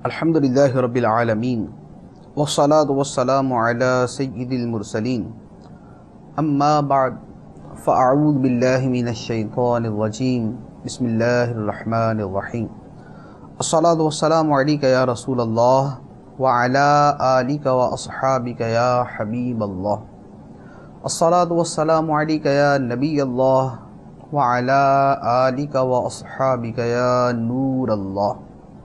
الحمدللہ رب العالمین والصلاة والسلام علی سید المرسلین اما بعد فاعوذ باللہ من الشیطان الرجیم بسم اللہ الرحمن الرحیم الصلاة والسلام علیک یا رسول اللہ وعلی آلک واصحابک یا حبیب اللہ الصلاة والسلام علیک یا نبی اللہ وعلی آلک واصحابک یا نور اللہ۔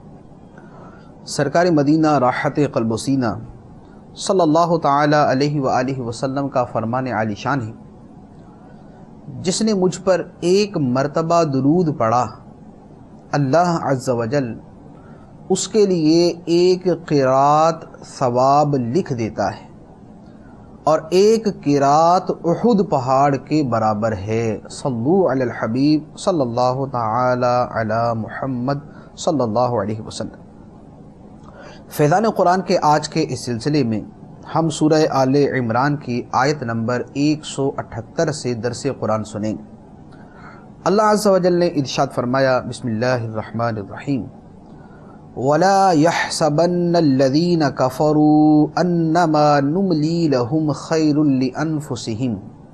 سرکار مدینہ راحت قلب و سینہ صلی اللہ تعالی علیہ وآلہ وسلم کا فرمان عالی شان ہے، جس نے مجھ پر ایک مرتبہ درود پڑھا، اللہ عز و جل اس کے لیے ایک قرات ثواب لکھ دیتا ہے، اور ایک قرات احد پہاڑ کے برابر ہے۔ صلو علی الحبیب صلی اللہ تعالی علی محمد صلی اللہ علیہ وسلم۔ فیضان قرآن کے آج کے اس سلسلے میں ہم سورہ آل عمران کی آیت نمبر 178 سے درس قرآن سنیں گے۔ اللہ عز و جل نے ارشاد فرمایا، بسم اللہ الرحمن الرحیم، وَلَا يَحْسَبَنَّ الَّذِينَ كَفَرُوا أَنَّمَا نُمْلِي لَهُمْ خَيْرٌ لِأَنفُسِهِمْ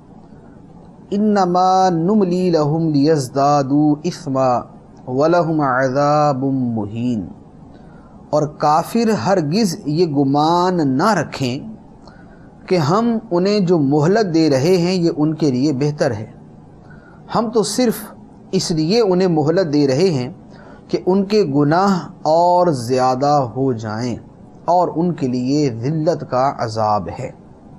إِنَّمَا نُمْلِي لَهُمْ لِيَزْدَادُوا إِثْمًا وَلَهُمْ عَذَابٌ مُهِينٌ۔ اور کافر ہرگز یہ گمان نہ رکھیں کہ ہم انہیں جو مہلت دے رہے ہیں یہ ان کے لیے بہتر ہے، ہم تو صرف اس لیے انہیں مہلت دے رہے ہیں کہ ان کے گناہ اور زیادہ ہو جائیں اور ان کے لیے ذلت کا عذاب ہے۔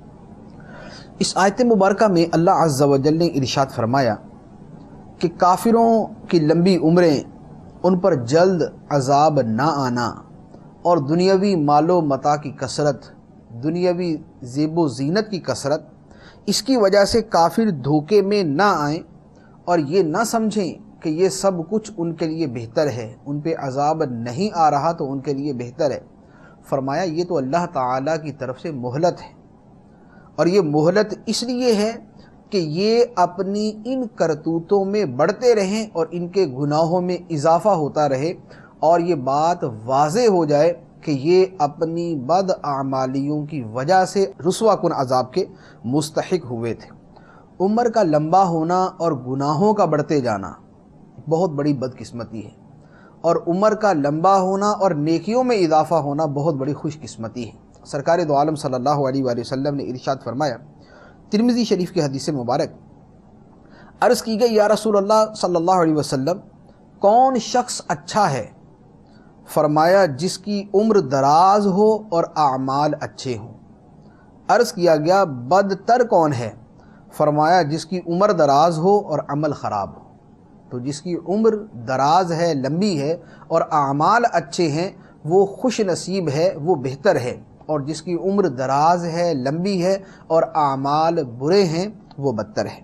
اس آیت مبارکہ میں اللہ عز و جل نے ارشاد فرمایا کہ کافروں کی لمبی عمریں، ان پر جلد عذاب نہ آنا اور دنیاوی مال و متاع کی کثرت، دنیاوی زیب و زینت کی کثرت، اس کی وجہ سے کافر دھوکے میں نہ آئیں اور یہ نہ سمجھیں کہ یہ سب کچھ ان کے لیے بہتر ہے، ان پہ عذاب نہیں آ رہا تو ان کے لیے بہتر ہے۔ فرمایا یہ تو اللہ تعالیٰ کی طرف سے مہلت ہے، اور یہ مہلت اس لیے ہے کہ یہ اپنی ان کرتوتوں میں بڑھتے رہیں اور ان کے گناہوں میں اضافہ ہوتا رہے، اور یہ بات واضح ہو جائے کہ یہ اپنی بد اعمالیوں کی وجہ سے رسوا کن عذاب کے مستحق ہوئے تھے۔ عمر کا لمبا ہونا اور گناہوں کا بڑھتے جانا بہت بڑی بدقسمتی ہے، اور عمر کا لمبا ہونا اور نیکیوں میں اضافہ ہونا بہت بڑی خوش قسمتی ہے۔ سرکار دو عالم صلی اللہ علیہ وآلہ وسلم نے ارشاد فرمایا، ترمذی شریف کی حدیث مبارک، عرض کی گئی یا رسول اللہ صلی اللہ علیہ وسلم، کون شخص اچھا ہے؟ فرمایا جس کی عمر دراز ہو اور اعمال اچھے ہوں۔ عرض کیا گیا بدتر کون ہے؟ فرمایا جس کی عمر دراز ہو اور عمل خراب ہو۔ تو جس کی عمر دراز ہے، لمبی ہے، اور اعمال اچھے ہیں، وہ خوش نصیب ہے، وہ بہتر ہے، اور جس کی عمر دراز ہے، لمبی ہے اور اعمال برے ہیں، وہ بدتر ہے۔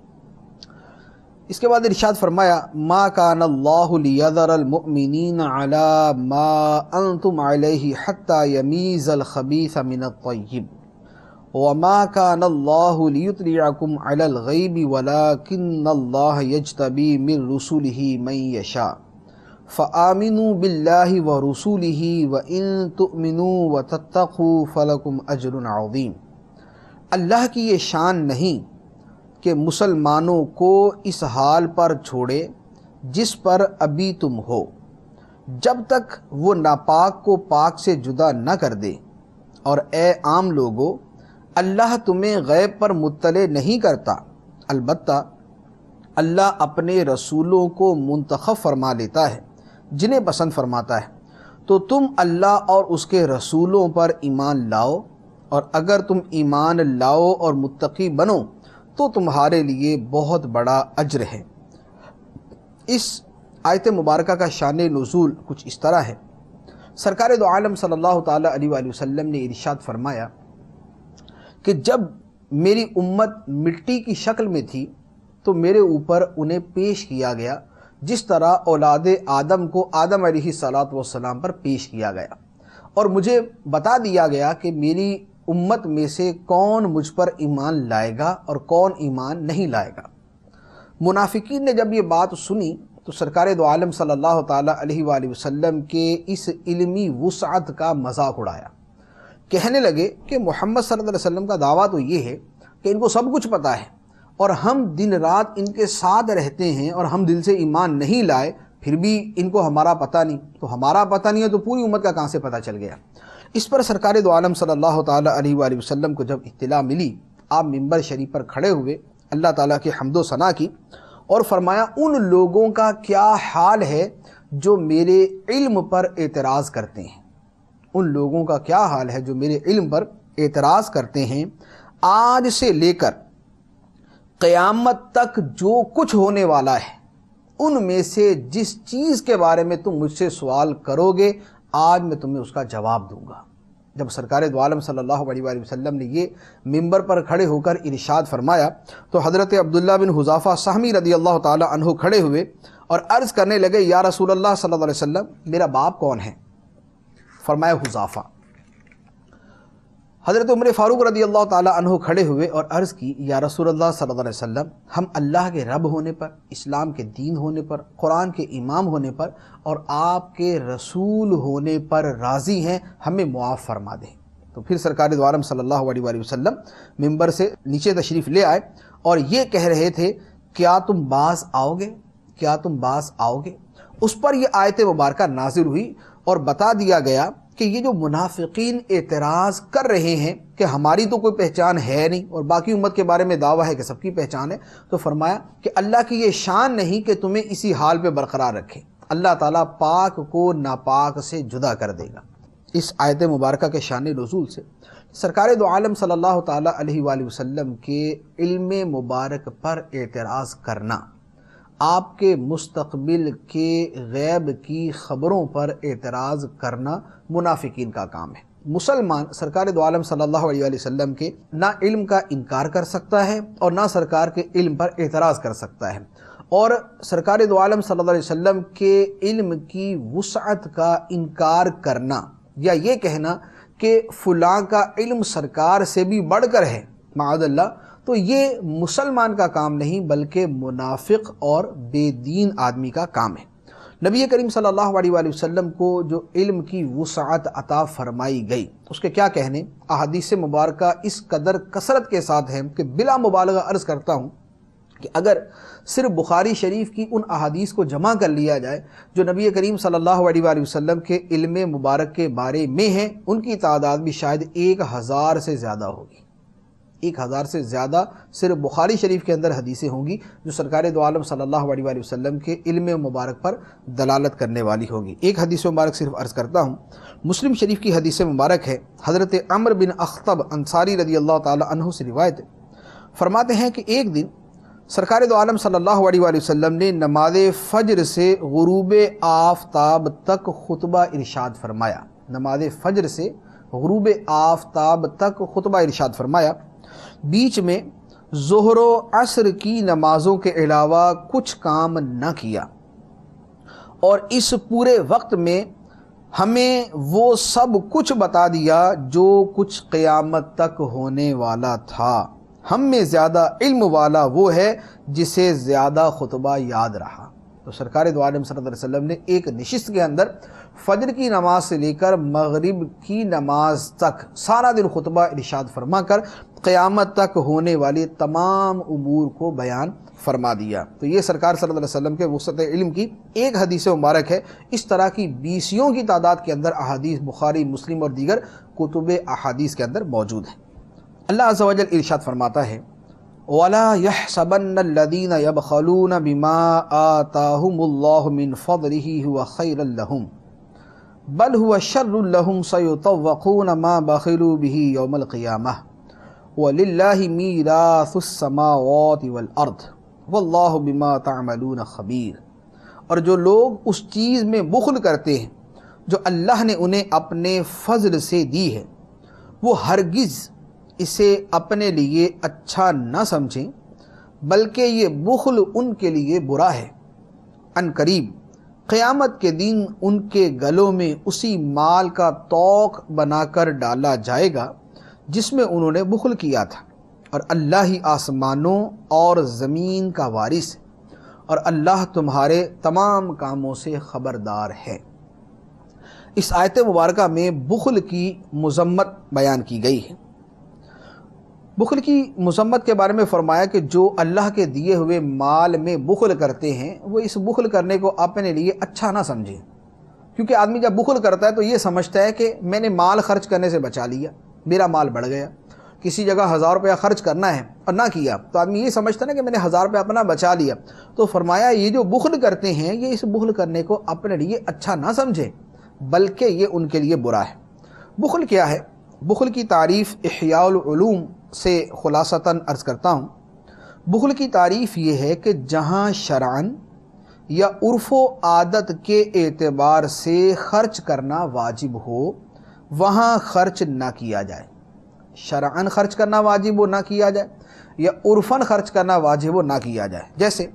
اس کے بعد ارشاد فرمایا، ما کان اللہ لیذر المؤمنین علی ما انتم علیہ حتی یمیز الخبیث من الطیب وما کان اللہ لیطلعکم علی الغیب ولکن اللہ یجتبی من رسولہ من یشاء فآمنوا باللہ ورسولہ وإن تؤمنوا وتتقوا فلکم اجر عظیم۔ اللہ کی یہ شان نہیں کہ مسلمانوں کو اس حال پر چھوڑے جس پر ابھی تم ہو، جب تک وہ ناپاک کو پاک سے جدا نہ کر دے، اور اے عام لوگو، اللہ تمہیں غیب پر مطلع نہیں کرتا، البتہ اللہ اپنے رسولوں کو منتخب فرما لیتا ہے جنہیں پسند فرماتا ہے، تو تم اللہ اور اس کے رسولوں پر ایمان لاؤ، اور اگر تم ایمان لاؤ اور متقی بنو تو تمہارے لیے بہت بڑا اجر ہے۔ اس آیت مبارکہ کا شان نزول کچھ اس طرح ہے۔ سرکار دو عالم صلی اللہ تعالی علیہ وآلہ وسلم نے ارشاد فرمایا کہ جب میری امت مٹی کی شکل میں تھی تو میرے اوپر انہیں پیش کیا گیا جس طرح اولاد آدم کو آدم علیہ السلام پر پیش کیا گیا، اور مجھے بتا دیا گیا کہ میری امت میں سے کون مجھ پر ایمان لائے گا اور کون ایمان نہیں لائے گا۔ منافقین نے جب یہ بات سنی تو سرکار دو عالم صلی اللہ تعالیٰ علیہ وآلہ وسلم کے اس علمی وسعت کا مذاق اڑایا۔ کہنے لگے کہ محمد صلی اللہ علیہ وسلم کا دعویٰ تو یہ ہے کہ ان کو سب کچھ پتہ ہے، اور ہم دن رات ان کے ساتھ رہتے ہیں اور ہم دل سے ایمان نہیں لائے، پھر بھی ان کو ہمارا پتہ نہیں۔ تو ہمارا پتہ نہیں ہے تو پوری امت کا کہاں سے پتہ چل گیا؟ اس پر سرکار دو عالم صلی اللہ تعالیٰ علیہ وآلہ وسلم کو جب اطلاع ملی، آپ منبر شریف پر کھڑے ہوئے، اللہ تعالیٰ کی حمد و ثنا کی اور فرمایا ان لوگوں کا کیا حال ہے جو میرے علم پر اعتراض کرتے ہیں، ان لوگوں کا کیا حال ہے جو میرے علم پر اعتراض کرتے ہیں۔ آج سے لے کر قیامت تک جو کچھ ہونے والا ہے، ان میں سے جس چیز کے بارے میں تم مجھ سے سوال کرو گے، آج میں تمہیں اس کا جواب دوں گا۔ جب سرکار دو عالم صلی اللہ علیہ وآلہ وسلم نے یہ منبر پر کھڑے ہو کر ارشاد فرمایا تو حضرت عبداللہ بن حذافہ سہمی رضی اللہ تعالی عنہ کھڑے ہوئے اور عرض کرنے لگے، یا رسول اللہ صلی اللہ علیہ وسلم، میرا باپ کون ہے؟ فرمایا حذافہ۔ حضرت عمر فاروق رضی اللہ تعالی عنہ کھڑے ہوئے اور عرض کی، یا رسول اللہ صلی اللہ علیہ وسلم، ہم اللہ کے رب ہونے پر، اسلام کے دین ہونے پر، قرآن کے امام ہونے پر اور آپ کے رسول ہونے پر راضی ہیں، ہمیں معاف فرما دیں۔ تو پھر سرکار دو عالم صلی اللہ علیہ وآلہ وسلم منبر سے نیچے تشریف لے آئے اور یہ کہہ رہے تھے، کیا تم باز آؤ گے؟ کیا تم باز آؤ گے؟ اس پر یہ آیت مبارکہ نازل ہوئی اور بتا دیا گیا کہ یہ جو منافقین اعتراض کر رہے ہیں کہ ہماری تو کوئی پہچان ہے نہیں اور باقی امت کے بارے میں دعویٰ ہے کہ سب کی پہچان ہے، تو فرمایا کہ اللہ کی یہ شان نہیں کہ تمہیں اسی حال پہ برقرار رکھے، اللہ تعالیٰ پاک کو ناپاک سے جدا کر دے گا۔ اس آیت مبارکہ کے شان نزول سے سرکار دو عالم صلی اللہ تعالیٰ علیہ وآلہ وسلم کے علم مبارک پر اعتراض کرنا، آپ کے مستقبل کے غیب کی خبروں پر اعتراض کرنا منافقین کا کام ہے۔ مسلمان سرکار دو عالم صلی اللہ علیہ وسلم کے نہ علم کا انکار کر سکتا ہے اور نہ سرکار کے علم پر اعتراض کر سکتا ہے، اور سرکار دو عالم صلی اللہ علیہ وسلم کے علم کی وسعت کا انکار کرنا یا یہ کہنا کہ فلاں کا علم سرکار سے بھی بڑھ کر ہے معاذ اللہ، تو یہ مسلمان کا کام نہیں بلکہ منافق اور بے دین آدمی کا کام ہے۔ نبی کریم صلی اللہ علیہ وآلہ وسلم کو جو علم کی وسعت عطا فرمائی گئی، اس کے کیا کہنے؟ احادیث مبارکہ اس قدر کثرت کے ساتھ ہیں کہ بلا مبالغہ عرض کرتا ہوں کہ اگر صرف بخاری شریف کی ان احادیث کو جمع کر لیا جائے جو نبی کریم صلی اللہ علیہ وآلہ وسلم کے علم مبارک کے بارے میں ہیں، ان کی تعداد بھی شاید 1000 سے زیادہ ہوگی۔ 1000 سے زیادہ صرف بخاری شریف کے اندر حدیثیں ہوں گی جو سرکار دو عالم صلی اللہ علیہ وآلہ وسلم کے علم مبارک پر دلالت کرنے والی ہوگی۔ ایک حدیث مبارک صرف عرض کرتا ہوں، مسلم شریف کی حدیث مبارک ہے، حضرت عمر بن اخطب انصاری رضی اللہ تعالی عنہ سے روایت ہے، فرماتے ہیں کہ ایک دن سرکار دو عالم صلی اللہ علیہ وآلہ وسلم نے نماز فجر سے غروب آفتاب تک خطبہ ارشاد فرمایا۔ نماز فجر سے غروب آفتاب تک خطبہ ارشاد فرمایا، بیچ میں ظہر و عصر کی نمازوں کے علاوہ کچھ کام نہ کیا، اور اس پورے وقت میں ہمیں وہ سب کچھ بتا دیا جو کچھ قیامت تک ہونے والا تھا۔ ہم میں زیادہ علم والا وہ ہے جسے زیادہ خطبہ یاد رہا۔ تو سرکار دو عالم صلی اللہ علیہ وسلم نے ایک نشست کے اندر فجر کی نماز سے لے کر مغرب کی نماز تک سارا دن خطبہ ارشاد فرما کر قیامت تک ہونے والی تمام امور کو بیان فرما دیا۔ تو یہ سرکار صلی اللہ علیہ وسلم کے وسعت علم کی ایک حدیث مبارک ہے۔ اس طرح کی 20 کی تعداد کے اندر احادیث بخاری، مسلم اور دیگر کتب احادیث کے اندر موجود ہیں۔ اللہ عز و جل ارشاد فرماتا ہے، وَلَا يَحْسَبَنَّ الَّذِينَ يَبْخَلُونَ بِمَا آتَاهُمُ اللَّهُ مِنْ فَضْلِهِ هُوَ خَيْرًا لَهُمْ بَلْ هُوَ شَرٌّ لَهُمْ سَيُطَوَّقُونَ مَا بَخِلُوا بِهِ يَوْمَ الْقِيَامَةِ وَلِلَّهِ مِيرَاثُ السَّمَاوَاتِ وَالْأَرْضِ وَاللَّهُ بِمَا تَعْمَلُونَ خَبِيرٌ۔ اور جو لوگ اس چیز میں بخل کرتے ہیں جو اللہ نے انہیں اپنے فضل سے دی ہے، وہ ہرگز اسے اپنے لیے اچھا نہ سمجھیں، بلکہ یہ بخل ان کے لیے برا ہے۔ ان قریب قیامت کے دن ان کے گلوں میں اسی مال کا طوق بنا کر ڈالا جائے گا جس میں انہوں نے بخل کیا تھا، اور اللہ ہی آسمانوں اور زمین کا وارث ہے، اور اللہ تمہارے تمام کاموں سے خبردار ہے۔ اس آیت مبارکہ میں بخل کی مذمت بیان کی گئی ہے۔ بخل کی مذمت کے بارے میں فرمایا کہ جو اللہ کے دیے ہوئے مال میں بخل کرتے ہیں وہ اس بخل کرنے کو اپنے لیے اچھا نہ سمجھیں، کیونکہ آدمی جب بخل کرتا ہے تو یہ سمجھتا ہے کہ میں نے مال خرچ کرنے سے بچا لیا، میرا مال بڑھ گیا۔ کسی جگہ 1000 روپیہ خرچ کرنا ہے اور نہ کیا تو آدمی یہ سمجھتا ہے نا کہ میں نے 1000 روپیہ اپنا بچا لیا۔ تو فرمایا یہ جو بخل کرتے ہیں یہ اس بخل کرنے کو اپنے لیے اچھا نہ سمجھیں، بلکہ یہ ان کے لیے برا ہے۔ بخل کیا ہے؟ بخل کی تعریف احیاء العلوم سے خلاصتاً عرض کرتا ہوں۔ بخل کی تعریف یہ ہے کہ جہاں شرعاً یا عرف و عادت کے اعتبار سے خرچ کرنا واجب ہو وہاں خرچ نہ کیا جائے۔ شرعاً خرچ کرنا واجب ہو نہ کیا جائے، یا عرفاً خرچ کرنا واجب ہو نہ کیا جائے۔ جیسے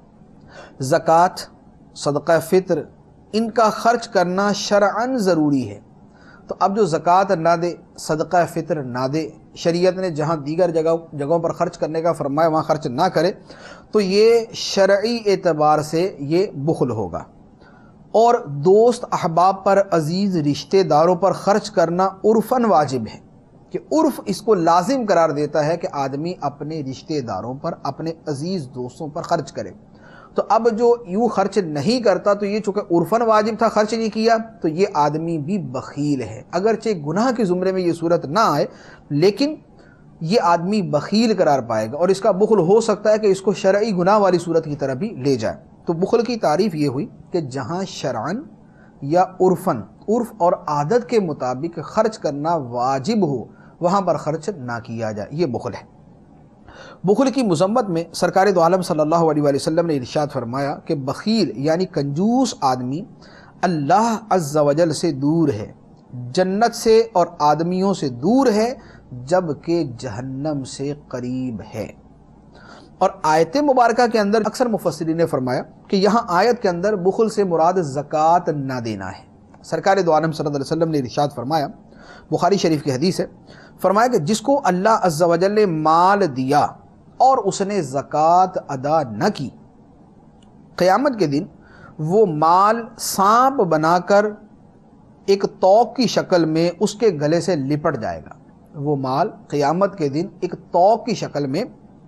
زکوٰۃ، صدقہ فطر، ان کا خرچ کرنا شرعاً ضروری ہے، تو اب جو زکوٰۃ نہ دے، صدقہ فطر نہ دے، شریعت نے جہاں دیگر جگہوں پر خرچ کرنے کا فرمایا وہاں خرچ نہ کرے، تو یہ شرعی اعتبار سے یہ بخل ہوگا۔ اور دوست احباب پر، عزیز رشتہ داروں پر خرچ کرنا عرفاً واجب ہے، کہ عرف اس کو لازم قرار دیتا ہے کہ آدمی اپنے رشتہ داروں پر، اپنے عزیز دوستوں پر خرچ کرے۔ تو اب جو یوں خرچ نہیں کرتا تو یہ چونکہ عرفاً واجب تھا، خرچ نہیں کیا، تو یہ آدمی بھی بخیل ہے۔ اگرچہ گناہ کے زمرے میں یہ صورت نہ آئے لیکن یہ آدمی بخیل قرار پائے گا، اور اس کا بخل ہو سکتا ہے کہ اس کو شرعی گناہ والی صورت کی طرف بھی لے جائے۔ تو بخل کی تعریف یہ ہوئی کہ جہاں شرعاً یا عرفاً، عرف اور عادت کے مطابق خرچ کرنا واجب ہو وہاں پر خرچ نہ کیا جائے، یہ بخل ہے۔ بخل کی مذمت میں سرکار دو عالم صلی اللہ علیہ وآلہ وسلم نے ارشاد فرمایا کہ بخیل یعنی کنجوس آدمی اللہ عز و جل سے دور ہے، جنت سے اور آدمیوں سے دور ہے، جبکہ جہنم سے قریب ہے۔ اور آیت مبارکہ کے اندر اکثر مفسرین نے فرمایا کہ یہاں آیت کے اندر بخل سے مراد زکوٰۃ نہ دینا ہے۔ سرکار دو عالم صلی اللہ علیہ وسلم نے ارشاد فرمایا، بخاری شریف کی حدیث ہے، فرمایا کہ جس کو اللہ عز و جل نے مال دیا اور اس نے زکوٰۃ ادا نہ کی، قیامت کے دن وہ مال سانپ بنا کر ایک توق کی شکل میں اس کے گلے سے لپٹ جائے گا۔ وہ مال قیامت کے دن ایک توق کی شکل میں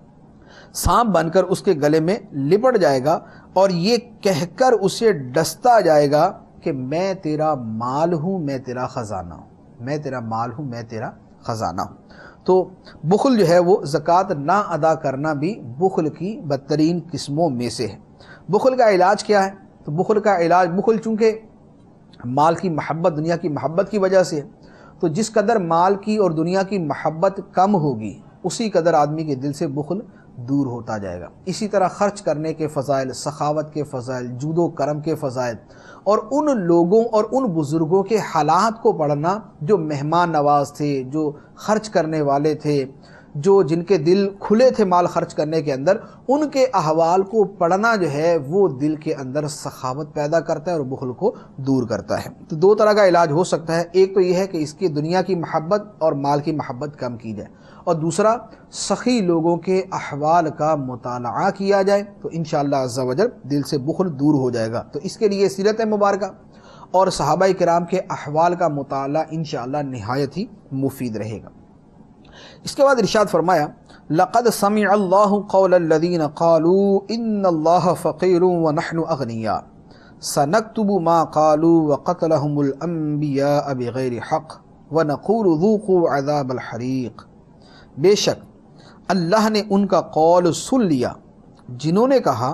سانپ بن کر اس کے گلے میں لپٹ جائے گا، اور یہ کہہ کر اسے ڈستا جائے گا کہ میں تیرا مال ہوں، میں تیرا خزانہ ہوں، میں تیرا مال ہوں، میں تیرا خزانہ ہوں۔ تو بخل جو ہے وہ زکوٰۃ نہ ادا کرنا بھی بخل کی بدترین قسموں میں سے ہے۔ بخل کا علاج کیا ہے؟ تو بخل کا علاج، بخل چونکہ مال کی محبت، دنیا کی محبت کی وجہ سے ہے، تو جس قدر مال کی اور دنیا کی محبت کم ہوگی اسی قدر آدمی کے دل سے بخل دور ہوتا جائے گا۔ اسی طرح خرچ کرنے کے فضائل، سخاوت کے فضائل، جود و کرم کے فضائل، اور ان لوگوں اور ان بزرگوں کے حالات کو پڑھنا جو مہمان نواز تھے، جو خرچ کرنے والے تھے، جو جن کے دل کھلے تھے مال خرچ کرنے کے اندر، ان کے احوال کو پڑھنا جو ہے وہ دل کے اندر سخاوت پیدا کرتا ہے اور بخل کو دور کرتا ہے۔ تو دو طرح کا علاج ہو سکتا ہے، ایک تو یہ ہے کہ اس کی دنیا کی محبت اور مال کی محبت کم کی جائے، اور دوسرا سخی لوگوں کے احوال کا مطالعہ کیا جائے، تو انشاءاللہ عز و جل دل سے بخل دور ہو جائے گا۔ تو اس کے لیے سیرت مبارکہ اور صحابہ کرام کے احوال کا مطالعہ انشاءاللہ نہایت ہی مفید رہے گا۔ اس کے بعد ارشاد فرمایا، لقد سمع اللہ قول الذین قالوا ان اللہ فقیر ونحن اغنیاء سنکتب ما قالوا وقتلهم الانبیاء بغیر حق ونقول ذوقوا عذاب الحریق۔ بے شک اللہ نے ان کا قول سن لیا جنہوں نے کہا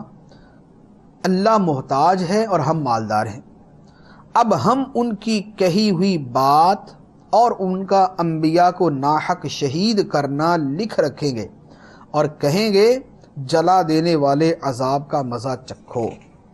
اللہ محتاج ہے اور ہم مالدار ہیں، اب ہم ان کی کہی ہوئی بات اور ان کا انبیاء کو ناحق شہید کرنا لکھ رکھیں گے اور کہیں گے جلا دینے والے عذاب کا مزہ چکھو۔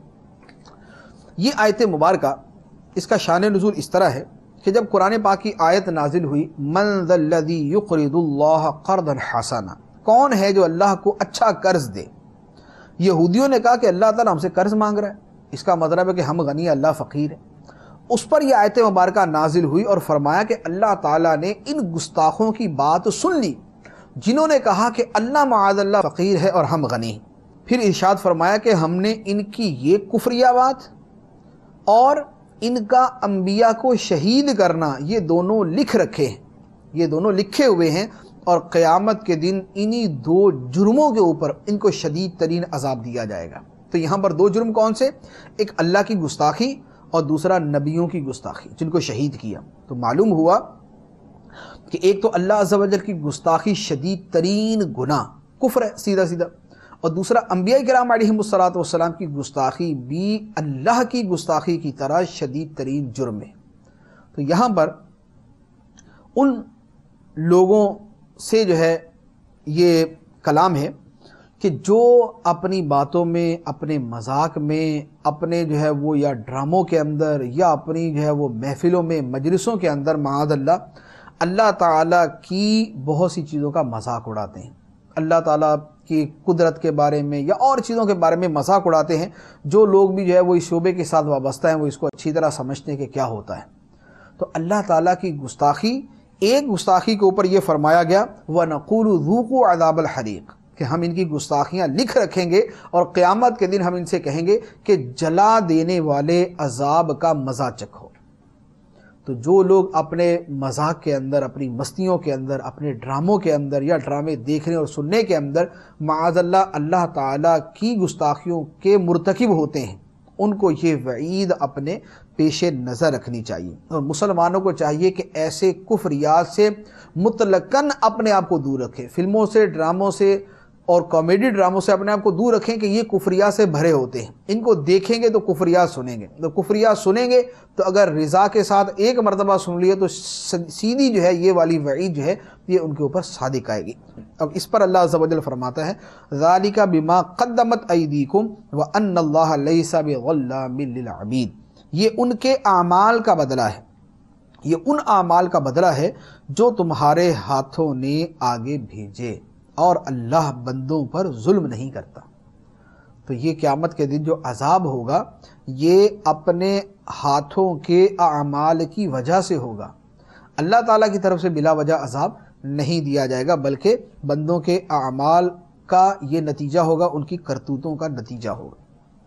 یہ آیت مبارکہ، اس کا شان نزول اس طرح ہے کہ جب قرآن پاک کی آیت نازل ہوئی، من ذا الذی یقرض اللہ قرضا حسنا، کون ہے جو اللہ کو اچھا قرض دے؟ یہودیوں نے کہا کہ اللہ تعالیٰ ہم سے قرض مانگ رہا ہے، اس کا مطلب ہے کہ ہم غنی، اللہ فقیر ہے۔ اس پر یہ آیت مبارکہ نازل ہوئی اور فرمایا کہ اللہ تعالیٰ نے ان گستاخوں کی بات سن لی جنہوں نے کہا کہ اللہ معاذ اللہ فقیر ہے اور ہم غنی ہیں۔ پھر ارشاد فرمایا کہ ہم نے ان کی یہ کفریہ بات اور ان کا انبیاء کو شہید کرنا یہ دونوں لکھ رکھے ہیں، یہ دونوں لکھے ہوئے ہیں، اور قیامت کے دن انہی دو جرموں کے اوپر ان کو شدید ترین عذاب دیا جائے گا۔ تو یہاں پر دو جرم کون سے؟ ایک اللہ کی گستاخی اور دوسرا نبیوں کی گستاخی، جن کو شہید کیا۔ تو معلوم ہوا کہ ایک تو اللہ عز و جل کی گستاخی شدید ترین گناہ کفر ہے سیدھا سیدھا، اور دوسرا انبیاء کرام علیہم الصلوۃ کی گستاخی بھی اللہ کی گستاخی کی طرح شدید ترین جرم ہے۔ تو یہاں پر ان لوگوں سے جو ہے یہ کلام ہے کہ جو اپنی باتوں میں، اپنے مذاق میں، اپنے جو ہے وہ یا ڈراموں کے اندر یا اپنی جو ہے وہ محفلوں میں، مجلسوں کے اندر معاذ اللہ تعالیٰ کی بہت سی چیزوں کا مذاق اڑاتے ہیں، اللہ تعالیٰ کی قدرت کے بارے میں یا اور چیزوں کے بارے میں مذاق اڑاتے ہیں۔ جو لوگ بھی جو ہے وہ اس شعبے کے ساتھ وابستہ ہیں وہ اس کو اچھی طرح سمجھتے ہیں کہ کیا ہوتا ہے۔ تو اللہ تعالیٰ کی گستاخی، ایک گستاخی کے اوپر یہ فرمایا گیا وَنَقُولُ ذُوقُوا عَذَابَ الْحَرِيقِ، کہ ہم ان کی گستاخیاں لکھ رکھیں گے اور قیامت کے دن ہم ان سے کہیں گے کہ جلا دینے والے عذاب کا مزہ چکھو۔ تو جو لوگ اپنے مذاق کے اندر، اپنی مستیوں کے اندر، اپنے ڈراموں کے اندر یا ڈرامے دیکھنے اور سننے کے اندر معاذ اللہ تعالیٰ کی گستاخیوں کے مرتکب ہوتے ہیں، ان کو یہ وعید اپنے پیش نظر رکھنی چاہیے، اور مسلمانوں کو چاہیے کہ ایسے کفریات سے مطلقاً اپنے آپ کو دور رکھیں۔ فلموں سے، ڈراموں سے اور کامیڈی ڈراموں سے اپنے آپ کو دور رکھیں کہ یہ کفریات سے بھرے ہوتے ہیں، ان کو دیکھیں گے تو کفریات سنیں گے، تو کفریات سنیں گے تو اگر رضا کے ساتھ ایک مرتبہ سن لیے تو سیدھی جو ہے یہ والی وعید جو ہے یہ ان کے اوپر صادق آئے گی۔ اب اس پر اللہ عز و جل فرماتا ہے ذَلِكَ بِمَا قَدَّمَتْ أَيْدِيكُمْ وَأَنَّ اللَّهَ لَيْسَ بِظَلَّامٍ لِّلْعَبِيدِ، یہ ان کے اعمال کا بدلہ ہے، یہ ان اعمال کا بدلہ ہے جو تمہارے ہاتھوں نے آگے بھیجے، اور اللہ بندوں پر ظلم نہیں کرتا۔ تو یہ قیامت کے دن جو عذاب ہوگا یہ اپنے ہاتھوں کے اعمال کی وجہ سے ہوگا، اللہ تعالیٰ کی طرف سے بلا وجہ عذاب نہیں دیا جائے گا، بلکہ بندوں کے اعمال کا یہ نتیجہ ہوگا، ان کی کرتوتوں کا نتیجہ ہوگا۔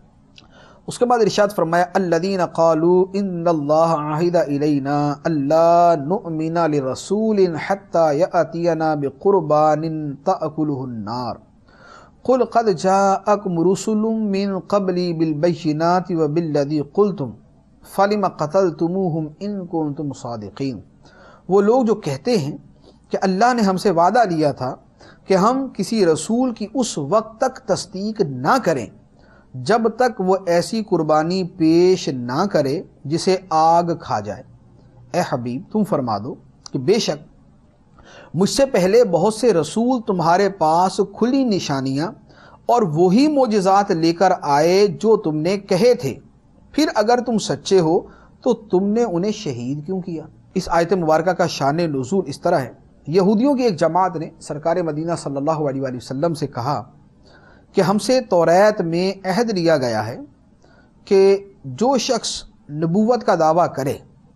اس کے بعد ارشاد فرمایا الذین قالوا ان اللہ عہد الینا الا نؤمن لرسول حتی یأتینا بقربان تأکلہ النار قل قد جاءکم رسل من قبلی بالبینات وبالذی قلتم فلم قتلتموہم ان کنتم صادقین۔ وہ لوگ جو کہتے ہیں کہ اللہ نے ہم سے وعدہ لیا تھا کہ ہم کسی رسول کی اس وقت تک تصدیق نہ کریں جب تک وہ ایسی قربانی پیش نہ کرے جسے آگ کھا جائے۔ اے حبیب تم فرما دو کہ بے شک مجھ سے پہلے بہت سے رسول تمہارے پاس کھلی نشانیاں اور وہی معجزات لے کر آئے جو تم نے کہے تھے، پھر اگر تم سچے ہو تو تم نے انہیں شہید کیوں کیا؟ اس آیت مبارکہ کا شان نزول اس طرح ہے، یہودیوں کی ایک جماعت نے سرکار مدینہ صلی اللہ علیہ وآلہ وسلم سے کہا کہ ہم سے توریت میں عہد لیا گیا ہے کہ جو شخص نبوت کا دعویٰ کرے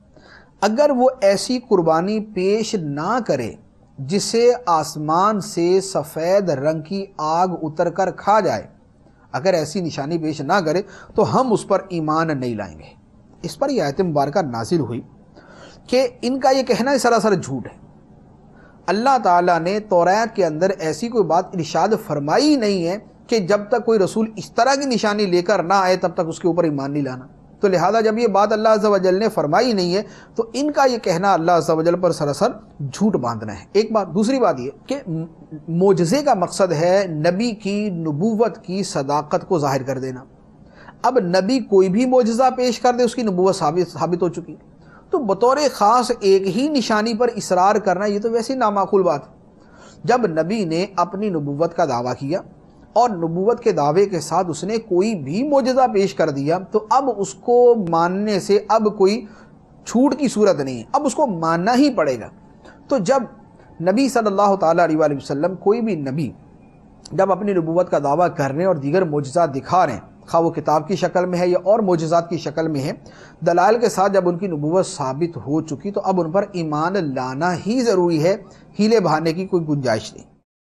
اگر وہ ایسی قربانی پیش نہ کرے جسے آسمان سے سفید رنگ کی آگ اتر کر کھا جائے، اگر ایسی نشانی پیش نہ کرے تو ہم اس پر ایمان نہیں لائیں گے۔ اس پر یہ آیت مبارکہ نازل ہوئی کہ ان کا یہ کہنا سراسر جھوٹ ہے۔ اللہ تعالیٰ نے توریت کے اندر ایسی کوئی بات ارشاد فرمائی نہیں ہے کہ جب تک کوئی رسول اس طرح کی نشانی لے کر نہ آئے تب تک اس کے اوپر ایمان نہیں لانا۔ تو لہٰذا جب یہ بات اللہ عز و جل نے فرمائی نہیں ہے تو ان کا یہ کہنا اللہ عز و جل پر سراسر جھوٹ باندھنا ہے، ایک بات۔ دوسری بات یہ کہ معجزے کا مقصد ہے نبی کی نبوت کی صداقت کو ظاہر کر دینا۔ اب نبی کوئی بھی معجزہ پیش کر دے اس کی نبوت ثابت ہو چکی، تو بطور خاص ایک ہی نشانی پر اصرار کرنا یہ تو ویسے نامعقول بات ہے۔ جب نبی نے اپنی نبوت کا دعویٰ کیا اور نبوت کے دعوے کے ساتھ اس نے کوئی بھی معجزہ پیش کر دیا تو اب اس کو ماننے سے اب کوئی چھوٹ کی صورت نہیں ہے، اب اس کو ماننا ہی پڑے گا۔ تو جب نبی صلی اللہ تعالیٰ علیہ وآلہ وسلم، کوئی بھی نبی جب اپنی نبوت کا دعویٰ کرنے اور دیگر معجزات دکھا رہے ہیں، خواہ وہ کتاب کی شکل میں ہے یا اور معجزات کی شکل میں ہے، دلائل کے ساتھ جب ان کی نبوت ثابت ہو چکی تو اب ان پر ایمان لانا ہی ضروری ہے، ہیلے بہانے کی کوئی گنجائش نہیں۔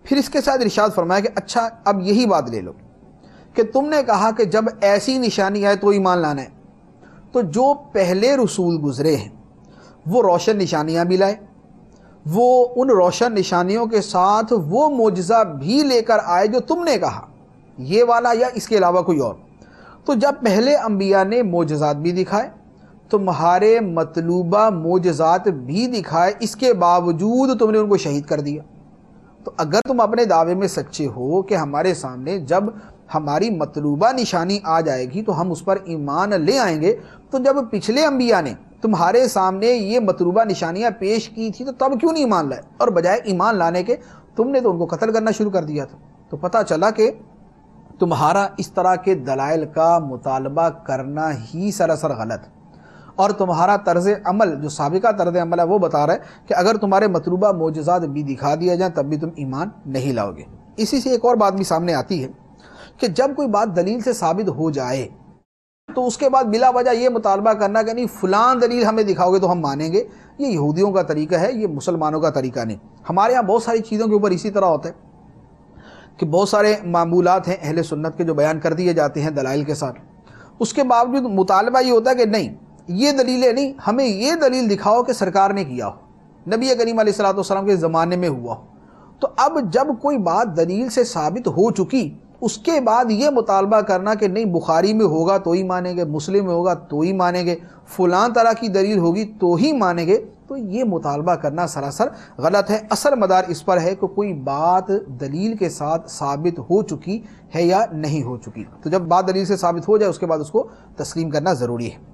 پھر اس کے ساتھ ارشاد فرمایا کہ اچھا اب یہی بات لے لو کہ تم نے کہا کہ جب ایسی نشانی آئے تو ایمان لانا ہے، تو جو پہلے رسول گزرے ہیں وہ روشن نشانیاں بھی لائے، وہ ان روشن نشانیوں کے ساتھ وہ معجزہ بھی لے کر آئے جو تم نے کہا، یہ والا یا اس کے علاوہ کوئی اور۔ تو جب پہلے انبیاء نے معجزات بھی دکھائے، تمہارے مطلوبہ معجزات بھی دکھائے، اس کے باوجود تم نے ان کو شہید کر دیا۔ تو اگر تم اپنے دعوے میں سچے ہو کہ ہمارے سامنے جب ہماری مطلوبہ نشانی آ جائے گی تو ہم اس پر ایمان لے آئیں گے، تو جب پچھلے انبیاء نے تمہارے سامنے یہ مطلوبہ نشانیاں پیش کی تھی تو تب کیوں نہیں ایمان لائے، اور بجائے ایمان لانے کے تم نے تو ان کو قتل کرنا شروع کر دیا تھا۔ تو پتہ چلا کہ تمہارا اس طرح کے دلائل کا مطالبہ کرنا ہی سراسر غلط، اور تمہارا طرز عمل جو سابقہ طرز عمل ہے وہ بتا رہا ہے کہ اگر تمہارے مطلوبہ معجزات بھی دکھا دیا جائیں تب بھی تم ایمان نہیں لاؤ گے۔ اسی سے ایک اور بات بھی سامنے آتی ہے کہ جب کوئی بات دلیل سے ثابت ہو جائے تو اس کے بعد بلا وجہ یہ مطالبہ کرنا کہ نہیں فلان دلیل ہمیں دکھاؤ گے تو ہم مانیں گے، یہ یہودیوں کا طریقہ ہے، یہ مسلمانوں کا طریقہ نہیں۔ ہمارے ہاں بہت ساری چیزوں کے اوپر اسی طرح ہوتا ہے کہ بہت سارے معمولات ہیں اہل سنت کے جو بیان کر دیے جاتے ہیں دلائل کے ساتھ، اس کے باوجود مطالبہ یہ ہوتا ہے کہ نہیں یہ دلیلیں نہیں، ہمیں یہ دلیل دکھاؤ کہ سرکار نے کیا ہو، نبی کریم علیہ السلام کے زمانے میں ہوا ہو۔ تو اب جب کوئی بات دلیل سے ثابت ہو چکی، اس کے بعد یہ مطالبہ کرنا کہ نہیں بخاری میں ہوگا تو ہی مانیں گے، مسلم میں ہوگا تو ہی مانیں گے، فلاں طرح کی دلیل ہوگی تو ہی مانیں گے، تو یہ مطالبہ کرنا سراسر غلط ہے۔ اصل مدار اس پر ہے کہ کوئی بات دلیل کے ساتھ ثابت ہو چکی ہے یا نہیں ہو چکی۔ تو جب بات دلیل سے ثابت ہو جائے اس کے بعد اس کو تسلیم کرنا ضروری ہے۔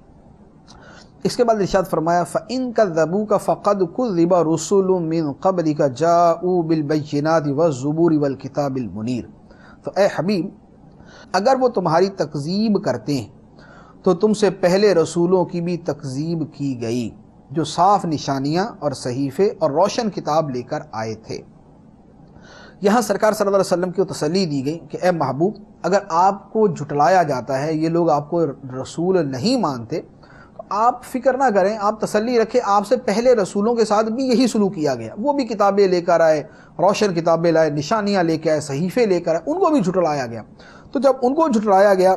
اس کے بعد ارشاد فرمایا فَإِن كَذَّبُوكَ فَقَدْ كُذِّبَ رُسُلٌ مِّن قَبْلِكَ جَاءُوا بِالْبَيِّنَاتِ وَالزُّبُورِ وَالْكِتَابِ الْمُنِيرِ۔ تو اے حبیب اگر وہ تمہاری تکذیب کرتے ہیں تو تم سے پہلے رسولوں کی بھی تکذیب کی گئی جو صاف نشانیاں اور صحیفے اور روشن کتاب لے کر آئے تھے۔ یہاں سرکار صلی اللہ علیہ وسلم کی تسلی دی گئی کہ اے محبوب اگر آپ کو جھٹلایا جاتا ہے، یہ لوگ آپ کو رسول نہیں مانتے، آپ فکر نہ کریں، آپ تسلی رکھیں، آپ سے پہلے رسولوں کے ساتھ بھی یہی سلوک کیا گیا، وہ بھی کتابیں لے کر آئے، روشن کتابیں لائے، نشانیاں لے کے آئے، صحیفے لے کر آئے، ان کو بھی جھٹلایا گیا۔ تو جب ان کو جھٹلایا گیا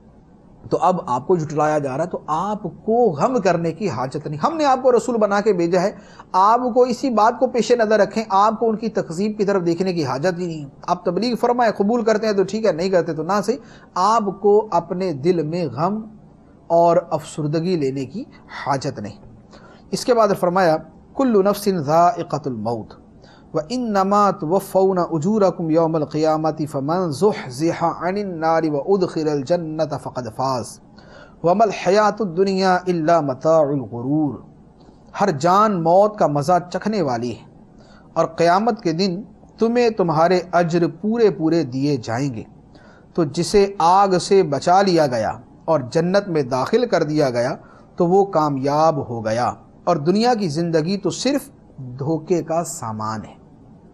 تو اب آپ کو جھٹلایا جا رہا ہے، تو آپ کو غم کرنے کی حاجت نہیں، ہم نے آپ کو رسول بنا کے بھیجا ہے، آپ کو اسی بات کو پیش نظر رکھیں، آپ کو ان کی تکذیب کی طرف دیکھنے کی حاجت ہی نہیں ہے۔ آپ تبلیغ فرمائے، قبول کرتے ہیں تو ٹھیک ہے، نہیں کرتے تو نہ صحیح، آپ کو اپنے دل میں غم اور افسردگی لینے کی حاجت نہیں۔ اس کے بعد فرمایا کل نفس ذائقۃ الموت وانما توفون اجورکم یوم القیامۃ فمن زحزح عن النار وادخل الجنۃ فقد فاز وما الحیاۃ الدنیا الا متاع الغرور۔ ہر جان موت کا مزہ چکھنے والی ہے، اور قیامت کے دن تمہیں تمہارے اجر پورے پورے دیے جائیں گے۔ تو جسے آگ سے بچا لیا گیا اور جنت میں داخل کر دیا گیا تو وہ کامیاب ہو گیا، اور دنیا کی زندگی تو صرف دھوکے کا سامان ہے۔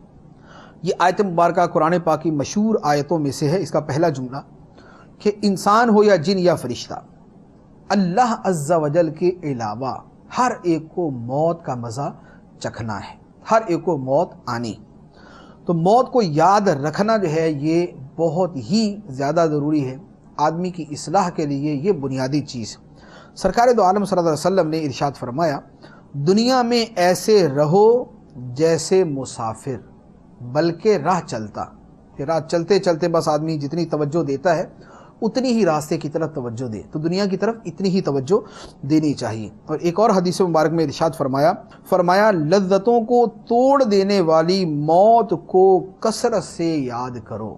یہ آیت مبارکہ قرآن پاک کی مشہور آیتوں میں سے ہے۔ اس کا پہلا جملہ کہ انسان ہو یا جن یا فرشتہ، اللہ عز و جل کے علاوہ ہر ایک کو موت کا مزہ چکھنا ہے، ہر ایک کو موت آنی۔ تو موت کو یاد رکھنا جو ہے یہ بہت ہی زیادہ ضروری ہے، آدمی کی اصلاح کے لیے یہ بنیادی چیز ہے۔ سرکار دو عالم صلی اللہ علیہ وسلم نے ارشاد فرمایا دنیا میں ایسے رہو جیسے مسافر بلکہ راہ چلتا، کہ راہ چلتے چلتے بس آدمی جتنی توجہ دیتا ہے اتنی ہی راستے کی طرف توجہ دے، تو دنیا کی طرف اتنی ہی توجہ دینی چاہیے۔ اور ایک اور حدیث مبارک میں ارشاد فرمایا لذتوں کو توڑ دینے والی موت کو کثرت سے یاد کرو،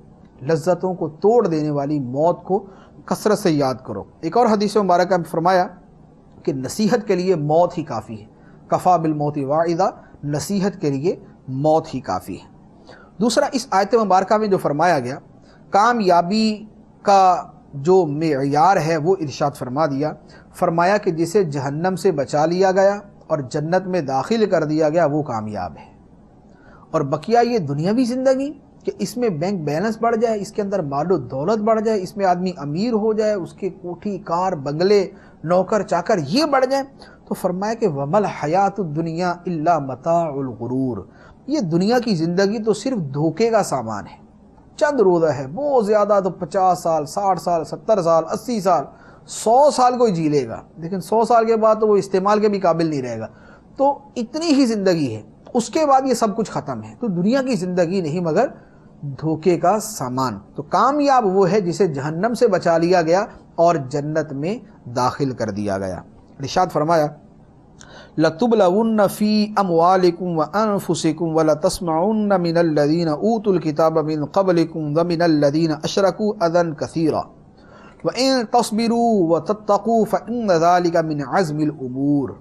لذتوں کو توڑ دینے والی موت کو کثرت سے یاد کرو۔ ایک اور حدیث مبارکہ میں فرمایا کہ نصیحت کے لیے موت ہی کافی ہے، کفا بالموت واعظہ، نصیحت کے لیے موت ہی کافی ہے۔ دوسرا اس آیت مبارکہ میں جو فرمایا گیا کامیابی کا جو معیار ہے وہ ارشاد فرما دیا، فرمایا کہ جسے جہنم سے بچا لیا گیا اور جنت میں داخل کر دیا گیا وہ کامیاب ہے۔ اور بقیہ یہ دنیاوی زندگی کہ اس میں بینک بیلنس بڑھ جائے، اس کے اندر مال و دولت بڑھ جائے، اس میں آدمی امیر ہو جائے، اس کے کوٹھی کار بنگلے نوکر چاکر یہ بڑھ جائیں، تو فرمایا کہ وَمَا الْحَيَاةُ الدُّنْيَا إِلَّا مَتَاعُ الْغُرُورِ، یہ دنیا کی زندگی تو صرف دھوکے کا سامان ہے، چند روزہ ہے، بہت زیادہ تو 50 سال 60 سال 70 سال 80 سال 100 سال کوئی جی لے گا، لیکن 100 سال کے بعد تو وہ استعمال کے بھی قابل نہیں رہے گا، تو اتنی ہی زندگی ہے، اس کے بعد یہ سب کچھ ختم ہے۔ تو دنیا کی زندگی نہیں مگر دھوکے کا سامان۔ تو کامیاب وہ ہے جسے جہنم سے بچا لیا گیا اور جنت میں داخل کر دیا گیا۔ ارشاد فرمایا لَتُبْلَوُنَّ فِي أَمْوَالِكُمْ وَأَنفُسِكُمْ وَلَتَسْمَعُنَّ مِنَ الَّذِينَ أُوتُوا الْكِتَابَ مِنْ قَبْلِكُمْ وَمِنَ الَّذِينَ أَشْرَكُوا أَذًى كَثِيرًا وَإِن تَصْبِرُوا وَتَتَّقُوا فَإِنَّ ذَلِكَ مِنْ عَزْمِ الْأُمُورِ،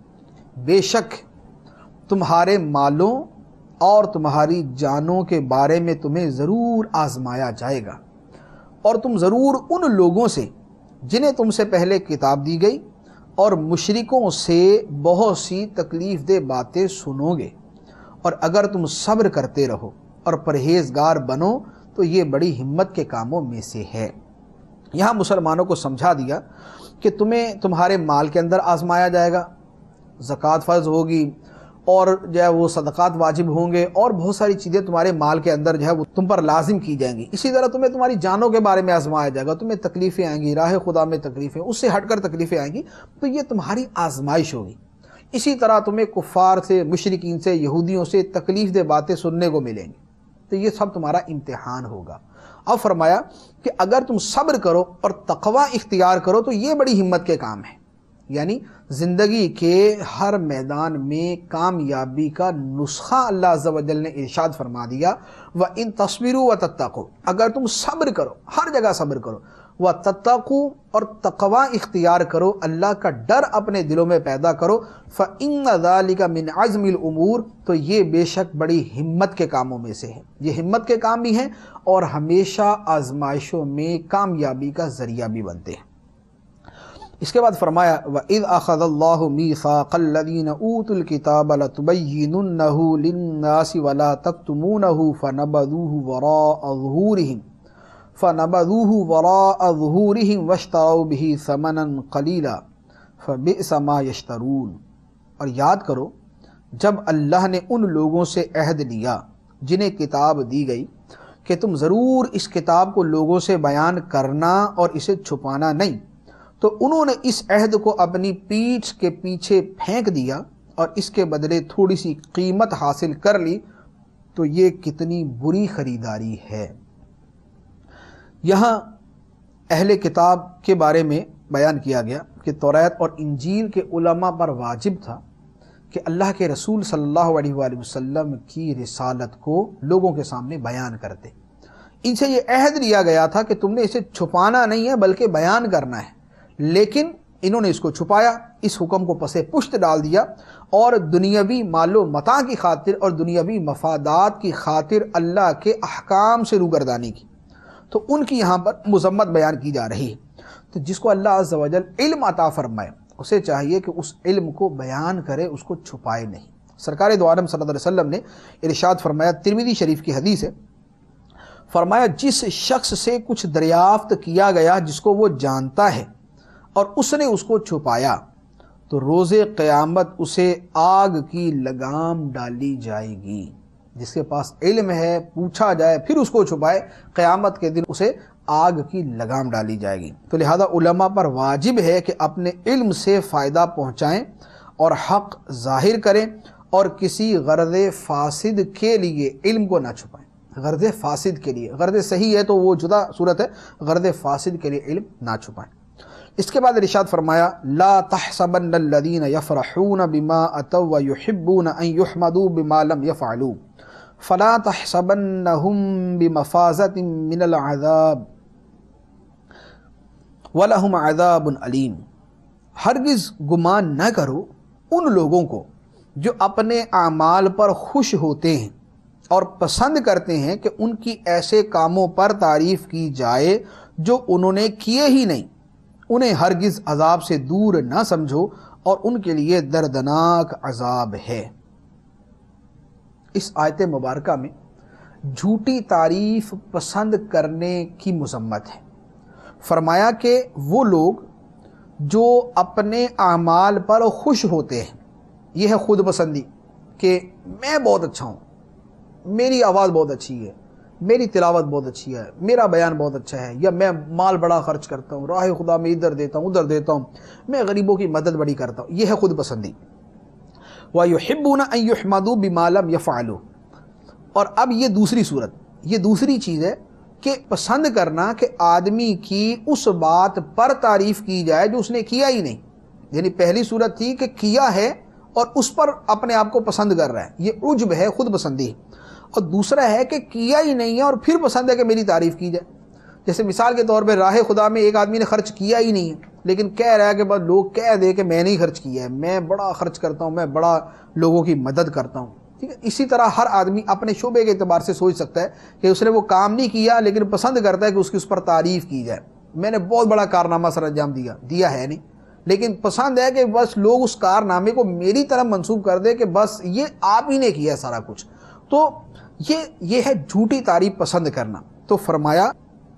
بے شک تمہارے مالوں اور تمہاری جانوں کے بارے میں تمہیں ضرور آزمایا جائے گا، اور تم ضرور ان لوگوں سے جنہیں تم سے پہلے کتاب دی گئی اور مشرکوں سے بہت سی تکلیف دہ باتیں سنو گے، اور اگر تم صبر کرتے رہو اور پرہیزگار بنو تو یہ بڑی ہمت کے کاموں میں سے ہے۔ یہاں مسلمانوں کو سمجھا دیا کہ تمہیں تمہارے مال کے اندر آزمایا جائے گا، زکوٰۃ فرض ہوگی اور جو ہے وہ صدقات واجب ہوں گے، اور بہت ساری چیزیں تمہارے مال کے اندر جو ہے وہ تم پر لازم کی جائیں گی۔ اسی طرح تمہیں تمہاری جانوں کے بارے میں آزمایا جائے گا، تمہیں تکلیفیں آئیں گی، راہ خدا میں تکلیفیں، اس سے ہٹ کر تکلیفیں آئیں گی، تو یہ تمہاری آزمائش ہوگی۔ اسی طرح تمہیں کفار سے، مشرکین سے، یہودیوں سے تکلیف دہ باتیں سننے کو ملیں گی، تو یہ سب تمہارا امتحان ہوگا۔ اب فرمایا کہ اگر تم صبر کرو اور تقوی اختیار کرو تو یہ بڑی ہمت کے کام ہے، یعنی زندگی کے ہر میدان میں کامیابی کا نسخہ اللہ عز و جل نے ارشاد فرما دیا، وَإِن تَصْبِرُوا وَتَتَّقُوا، اگر تم صبر کرو، ہر جگہ صبر کرو، وَتَتَّقُوا، اور تقوی اختیار کرو، اللہ کا ڈر اپنے دلوں میں پیدا کرو، فَإِنَّ ذَلِكَ مِنْ عَزْمِ الْأُمُورِ، تو یہ بے شک بڑی ہمت کے کاموں میں سے ہے، یہ ہمت کے کام بھی ہیں اور ہمیشہ آزمائشوں میں کامیابی کا ذریعہ بھی بنتے ہیں۔ اس کے بعد فرمایا وَإِذْ أَخَذَ اللَّهُ مِيثَاقَ الَّذِينَ أُوتُوا الْكِتَابَ لَتُبَيِّنُنَّهُ لِلنَّاسِ وَلَا تَكْتُمُونَهُ فَنَبَذُوهُ وَرَاءَ ظُهُورِهِمْ وَاشْتَرَوْا بِهِ ثَمَنًا قَلِيلًا فَبِئْسَ مَا يَشْتَرُونَ، اور یاد کرو جب اللہ نے ان لوگوں سے عہد لیا جنہیں کتاب دی گئی کہ تم ضرور اس کتاب کو لوگوں سے بیان کرنا اور اسے چھپانا نہیں، تو انہوں نے اس عہد کو اپنی پیٹھ کے پیچھے پھینک دیا اور اس کے بدلے تھوڑی سی قیمت حاصل کر لی، تو یہ کتنی بری خریداری ہے۔ یہاں اہل کتاب کے بارے میں بیان کیا گیا کہ توریت اور انجیل کے علماء پر واجب تھا کہ اللہ کے رسول صلی اللہ علیہ وآلہ وسلم کی رسالت کو لوگوں کے سامنے بیان کرتے۔ ان سے یہ عہد لیا گیا تھا کہ تم نے اسے چھپانا نہیں ہے بلکہ بیان کرنا ہے، لیکن انہوں نے اس کو چھپایا، اس حکم کو پسے پشت ڈال دیا، اور دنیاوی مال و متاع کی خاطر اور دنیاوی مفادات کی خاطر اللہ کے احکام سے روگردانی کی، تو ان کی یہاں پر مذمت بیان کی جا رہی ہے۔ تو جس کو اللہ عز و جل علم عطا فرمائے اسے چاہیے کہ اس علم کو بیان کرے، اس کو چھپائے نہیں۔ سرکار دو عالم صلی اللہ علیہ وسلم نے ارشاد فرمایا، ترمذی شریف کی حدیث ہے، فرمایا جس شخص سے کچھ دریافت کیا گیا جس کو وہ جانتا ہے اور اس نے اس کو چھپایا تو روز قیامت اسے آگ کی لگام ڈالی جائے گی۔ جس کے پاس علم ہے، پوچھا جائے پھر اس کو چھپائے، قیامت کے دن اسے آگ کی لگام ڈالی جائے گی۔ تو لہذا علماء پر واجب ہے کہ اپنے علم سے فائدہ پہنچائیں اور حق ظاہر کریں، اور کسی غرض فاسد کے لیے علم کو نہ چھپائیں۔ غرض فاسد کے لیے، غرض صحیح ہے تو وہ جدا صورت ہے، غرض فاسد کے لیے علم نہ چھپائیں۔ اس کے بعد ارشاد فرمایا لا تحسبن الذين يفرحون بما اتوا ويحبون ان يحمدوا بما لم يفعلوا فلا تحسبنهم بمفازة من العذاب ولهم عذاب علیم، ہرگز گمان نہ کرو ان لوگوں کو جو اپنے اعمال پر خوش ہوتے ہیں اور پسند کرتے ہیں کہ ان کی ایسے کاموں پر تعریف کی جائے جو انہوں نے کیے ہی نہیں، انہیں ہرگز عذاب سے دور نہ سمجھو اور ان کے لیے دردناک عذاب ہے۔ اس آیت مبارکہ میں جھوٹی تعریف پسند کرنے کی مذمت ہے۔ فرمایا کہ وہ لوگ جو اپنے اعمال پر خوش ہوتے ہیں، یہ ہے خود پسندی کہ میں بہت اچھا ہوں، میری آواز بہت اچھی ہے، میری تلاوت بہت اچھی ہے، میرا بیان بہت اچھا ہے، یا میں مال بڑا خرچ کرتا ہوں، راہ خدا میں ادھر دیتا ہوں ادھر دیتا ہوں، میں غریبوں کی مدد بڑی کرتا ہوں، یہ ہے خود پسندی۔ وَيُحِبُّونَ أَن يُحْمَدُوا بِمَا لَمْ يَفْعَلُوا۔ اور اب یہ دوسری صورت، یہ دوسری چیز ہے کہ پسند کرنا کہ آدمی کی اس بات پر تعریف کی جائے جو اس نے کیا ہی نہیں۔ یعنی پہلی صورت تھی کہ کیا ہے اور اس پر اپنے آپ کو پسند کر رہا ہے، یہ عجب ہے، خود پسندی ہے۔ اور دوسرا ہے کہ کیا ہی نہیں ہے اور پھر پسند ہے کہ میری تعریف کی جائے۔ جیسے مثال کے طور پہ راہ خدا میں ایک آدمی نے خرچ کیا ہی نہیں ہے، لیکن کہہ رہا ہے کہ بس لوگ کہہ دے کہ میں نے خرچ کیا ہے، میں بڑا خرچ کرتا ہوں، میں بڑا لوگوں کی مدد کرتا ہوں، ٹھیک ہے۔ اسی طرح ہر آدمی اپنے شعبے کے اعتبار سے سوچ سکتا ہے کہ اس نے وہ کام نہیں کیا لیکن پسند کرتا ہے کہ اس کی اس پر تعریف کی جائے۔ میں نے بہت بڑا کارنامہ سر انجام دیا ہے نہیں، لیکن پسند ہے کہ بس لوگ اس کارنامے کو میری طرف منسوب کر دے کہ بس یہ آپ ہی نے کیا ہے سارا کچھ۔ تو یہ ہے جھوٹی تعریف پسند کرنا۔ تو فرمایا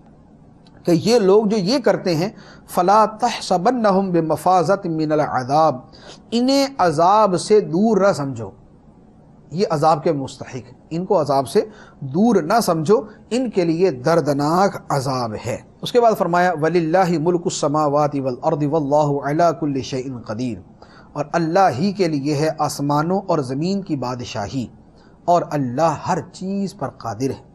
کہ یہ لوگ جو یہ کرتے ہیں فلا تحسبنہم بمفازۃ من العذاب، انہیں عذاب سے دور نہ سمجھو، یہ عذاب کے مستحق، ان کو عذاب سے دور نہ سمجھو، ان کے لیے دردناک عذاب ہے۔ اس کے بعد فرمایا وَلِلَّهِ مُلْكُ السَّمَاوَاتِ وَالْأَرْضِ وَاللَّهُ عَلَى كُلِّ شَيْءٍ قَدِيرٌ، اور اللہ ہی کے لیے ہے آسمانوں اور زمین کی بادشاہی، اور اللہ ہر چیز پر قادر ہے۔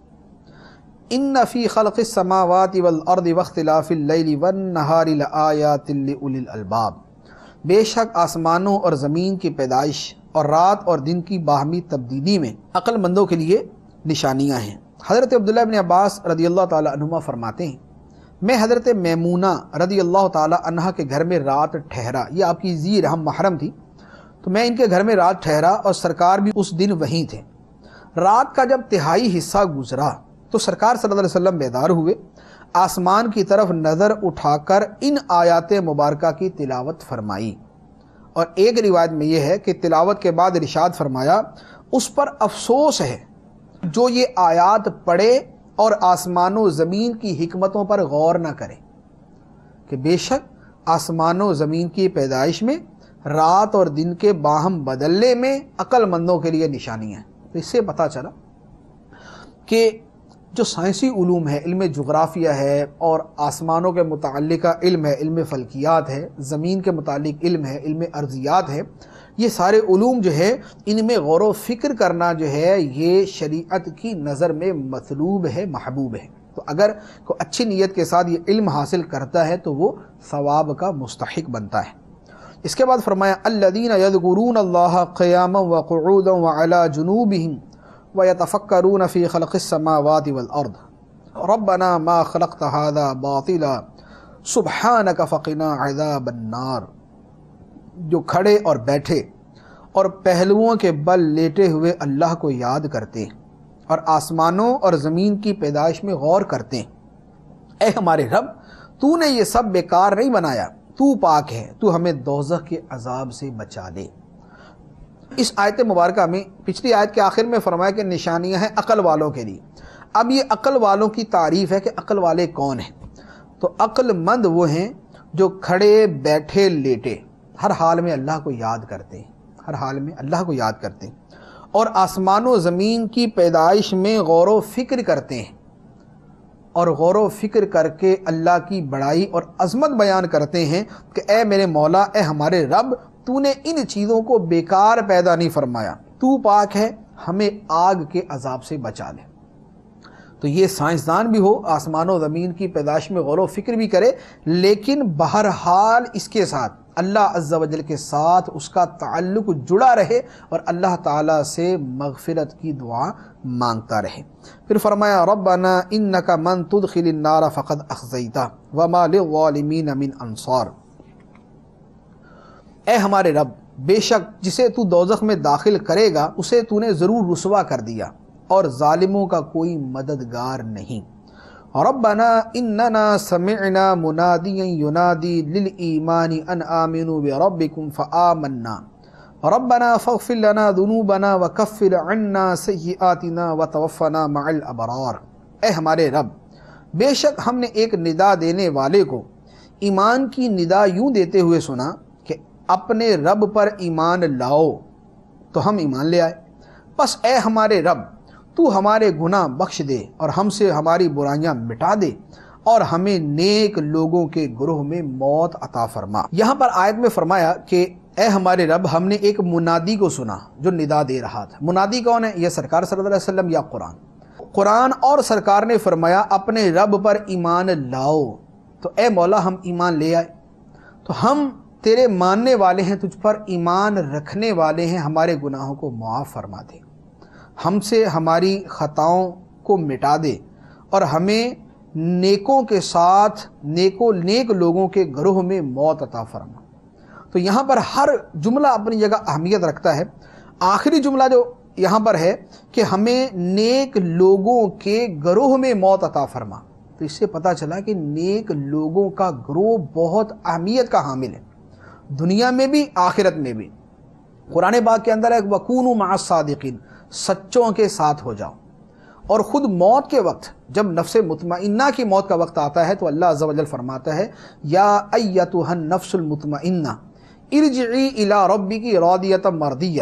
ان فی خلق السماوات والارض واختلاف اللیل والنہار لآیات لأولی الالباب، بے شک آسمانوں اور زمین کی پیدائش اور رات اور دن کی باہمی تبدیلی میں عقل مندوں کے لیے نشانیاں ہیں۔ حضرت عبداللہ بن عباس رضی اللہ تعالی عنہما فرماتے ہیں میں حضرت میمونہ رضی اللہ تعالی عنہا کے گھر میں رات ٹھہرا، یہ آپ کی ذی رحم محرم تھی، تو میں ان کے گھر میں رات ٹھہرا اور سرکار بھی اس دن وہیں تھے۔ رات کا جب تہائی حصہ گزرا تو سرکار صلی اللہ علیہ وسلم بیدار ہوئے، آسمان کی طرف نظر اٹھا کر ان آیات مبارکہ کی تلاوت فرمائی، اور ایک روایت میں یہ ہے کہ تلاوت کے بعد ارشاد فرمایا اس پر افسوس ہے جو یہ آیات پڑھے اور آسمان و زمین کی حکمتوں پر غور نہ کرے، کہ بے شک آسمان و زمین کی پیدائش میں، رات اور دن کے باہم بدلنے میں عقل مندوں کے لیے نشانیاں ہیں۔ تو اس سے پتہ چلا کہ جو سائنسی علوم ہے، علم جغرافیہ ہے اور آسمانوں کے متعلقہ علم ہے، علم فلکیات ہے، زمین کے متعلق علم ہے، علم ارضیات ہے، یہ سارے علوم جو ہے ان میں غور و فکر کرنا جو ہے یہ شریعت کی نظر میں مطلوب ہے، محبوب ہے۔ تو اگر کوئی اچھی نیت کے ساتھ یہ علم حاصل کرتا ہے تو وہ ثواب کا مستحق بنتا ہے۔ اس کے بعد فرمایا الذین یذکرون اللہ قیاما وقعودا وعلی جنوبہم وَيَتَفَكَّرُونَ فِي خَلْقِ السَّمَاوَاتِ وَالْأَرْضِ رَبَّنَا مَا خَلَقْتَ هَذَا بَاطِلًا سُبْحَانَكَ فَقِنَا عَذَابَ النَّارِ، جو کھڑے اور بیٹھے اور پہلوؤں کے بل لیٹے ہوئے اللہ کو یاد کرتے ہیں اور آسمانوں اور زمین کی پیدائش میں غور کرتے ہیں، اے ہمارے رب تو نے یہ سب بیکار نہیں بنایا، تو پاک ہے، تو ہمیں دوزخ کے عذاب سے بچا لے۔ اس آیت مبارکہ میں پچھلی آیت کے آخر میں فرمایا کہ نشانیاں ہیں عقل والوں کے لیے۔ اب یہ عقل والوں کی تعریف ہے کہ عقل والے کون ہیں، تو عقل مند وہ ہیں جو کھڑے بیٹھے لیٹے ہر حال میں اللہ کو یاد کرتے ہیں، ہر حال میں اللہ کو یاد کرتے ہیں، اور آسمان و زمین کی پیدائش میں غور و فکر کرتے ہیں، اور غور و فکر کر کے اللہ کی بڑائی اور عظمت بیان کرتے ہیں کہ اے میرے مولا، اے ہمارے رب، تو نے ان چیزوں کو بیکار پیدا نہیں فرمایا، تو پاک ہے، ہمیں آگ کے عذاب سے بچا لے۔ تو یہ سائنسدان بھی ہو، آسمان و زمین کی پیدائش میں غور و فکر بھی کرے، لیکن بہرحال اس کے ساتھ اللہ عز و جل کے ساتھ اس کا تعلق جڑا رہے اور اللہ تعالیٰ سے مغفرت کی دعا مانگتا رہے۔ پھر فرمایا ربنا انک من تدخل النار فقد اخزیتہ وما للظالمین من انصار، اے ہمارے رب، بے شک جسے تو دوزخ میں داخل کرے گا اسے تو نے ضرور رسوا کر دیا اور ظالموں کا کوئی مددگار نہیں۔ ربنا اننا سمعنا منادیا ینادی للایمان ان آمنوا بربکم فآمنا ربنا فاغفر لنا ذنوبنا وکفر عنا سیئاتنا وتوفنا مع الابرار، اے ہمارے رب، بے شک ہم نے ایک ندا دینے والے کو ایمان کی ندا یوں دیتے ہوئے سنا کہ اپنے رب پر ایمان لاؤ، تو ہم ایمان لے آئے، پس اے ہمارے رب تو ہمارے گناہ بخش دے اور ہم سے ہماری برائیاں مٹا دے اور ہمیں نیک لوگوں کے گروہ میں موت عطا فرما۔ یہاں پر آیت میں فرمایا کہ اے ہمارے رب، ہم نے ایک منادی کو سنا جو ندا دے رہا تھا۔ منادی کون ہے؟ یہ سرکار صلی اللہ علیہ وسلم یا قرآن اور سرکار نے فرمایا اپنے رب پر ایمان لاؤ۔ تو اے مولا، ہم ایمان لے آئے، تو ہم تیرے ماننے والے ہیں، تجھ پر ایمان رکھنے والے ہیں، ہمارے گناہوں کو معاف فرما دے، ہم سے ہماری خطاؤں کو مٹا دے اور ہمیں نیکوں کے ساتھ نیک لوگوں کے گروہ میں موت عطا فرما۔ تو یہاں پر ہر جملہ اپنی جگہ اہمیت رکھتا ہے۔ آخری جملہ جو یہاں پر ہے کہ ہمیں نیک لوگوں کے گروہ میں موت عطا فرما، تو اس سے پتہ چلا کہ نیک لوگوں کا گروہ بہت اہمیت کا حامل ہے، دنیا میں بھی آخرت میں بھی۔ قرآن پاک کے اندر ہے وَكُونُوا مَعَ الصَّادِقِينَ، سچوں کے ساتھ ہو جاؤ۔ اور خود موت کے وقت جب نفس مطمئنہ کی موت کا وقت آتا ہے تو اللہ عز و جل فرماتا ہے یا ایتھا النفس المطمئنہ ارجعی الی ربک راضیۃ مرضیہ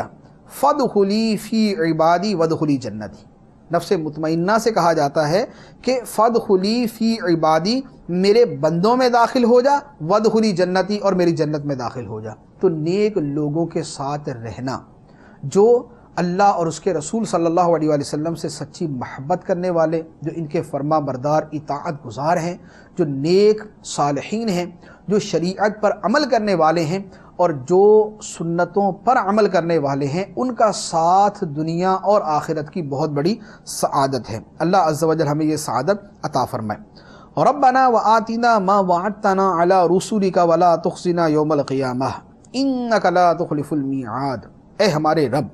فادخلی فی عبادی وادخلی جنتی۔ نفس مطمئنہ سے کہا جاتا ہے کہ فادخلی فی عبادی، میرے بندوں میں داخل ہو جا، وادخلی جنتی، اور میری جنت میں داخل ہو جا۔ تو نیک لوگوں کے ساتھ رہنا، جو اللہ اور اس کے رسول صلی اللہ علیہ وآلہ وسلم سے سچی محبت کرنے والے، جو ان کے فرما بردار اطاعت گزار ہیں، جو نیک صالحین ہیں، جو شریعت پر عمل کرنے والے ہیں اور جو سنتوں پر عمل کرنے والے ہیں، ان کا ساتھ دنیا اور آخرت کی بہت بڑی سعادت ہے۔ اللہ عز و جل ہمیں یہ سعادت عطا فرمائے۔ ربنا وآتنا ما وعدتنا علی رسولک ولا تخزنا یوم القیامہ انک لا تخلف المیعاد۔ اے ہمارے رب،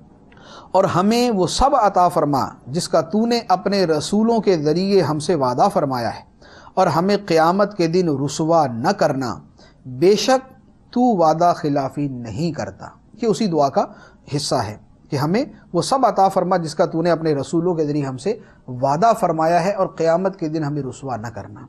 اور ہمیں وہ سب عطا فرما جس کا تو نے اپنے رسولوں کے ذریعے ہم سے وعدہ فرمایا ہے، اور ہمیں قیامت کے دن رسوا نہ کرنا، بے شک تو وعدہ خلافی نہیں کرتا۔ یہ اسی دعا کا حصہ ہے کہ ہمیں وہ سب عطا فرما جس کا تو نے اپنے رسولوں کے ذریعے ہم سے وعدہ فرمایا ہے، اور قیامت کے دن ہمیں رسوا نہ کرنا۔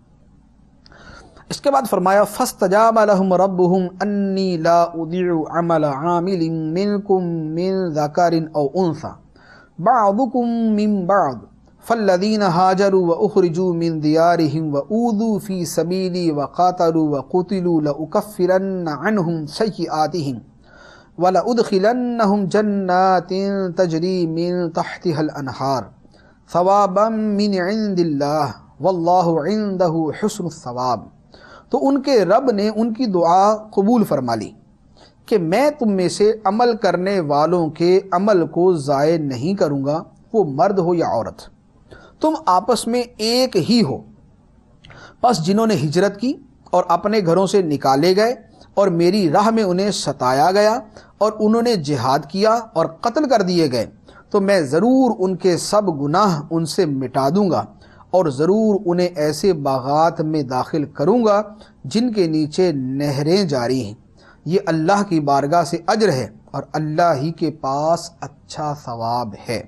اس کے بعد فرمایا فاستجاب لهم ربهم انی لا اضيع عمل عامل منکم من ذکر او انثى بعضکم من بعض فالذین هاجروا واخرجوا من دیارهم واوذوا في سبیلی وقاتلوا وقتلوا لأکفرن عنهم سیئاتهم ولأدخلنهم جنات تجری من تحتها الانہار ثوابا من عند اللہ واللہ عنده حسن الثواب۔ تو ان کے رب نے ان کی دعا قبول فرما لی کہ میں تم میں سے عمل کرنے والوں کے عمل کو ضائع نہیں کروں گا، وہ مرد ہو یا عورت، تم آپس میں ایک ہی ہو۔ پس جنہوں نے ہجرت کی اور اپنے گھروں سے نکالے گئے اور میری راہ میں انہیں ستایا گیا اور انہوں نے جہاد کیا اور قتل کر دیے گئے، تو میں ضرور ان کے سب گناہ ان سے مٹا دوں گا اور ضرور انہیں ایسے باغات میں داخل کروں گا جن کے نیچے نہریں جاری ہیں۔ یہ اللہ کی بارگاہ سے اجر ہے اور اللہ ہی کے پاس اچھا ثواب ہے۔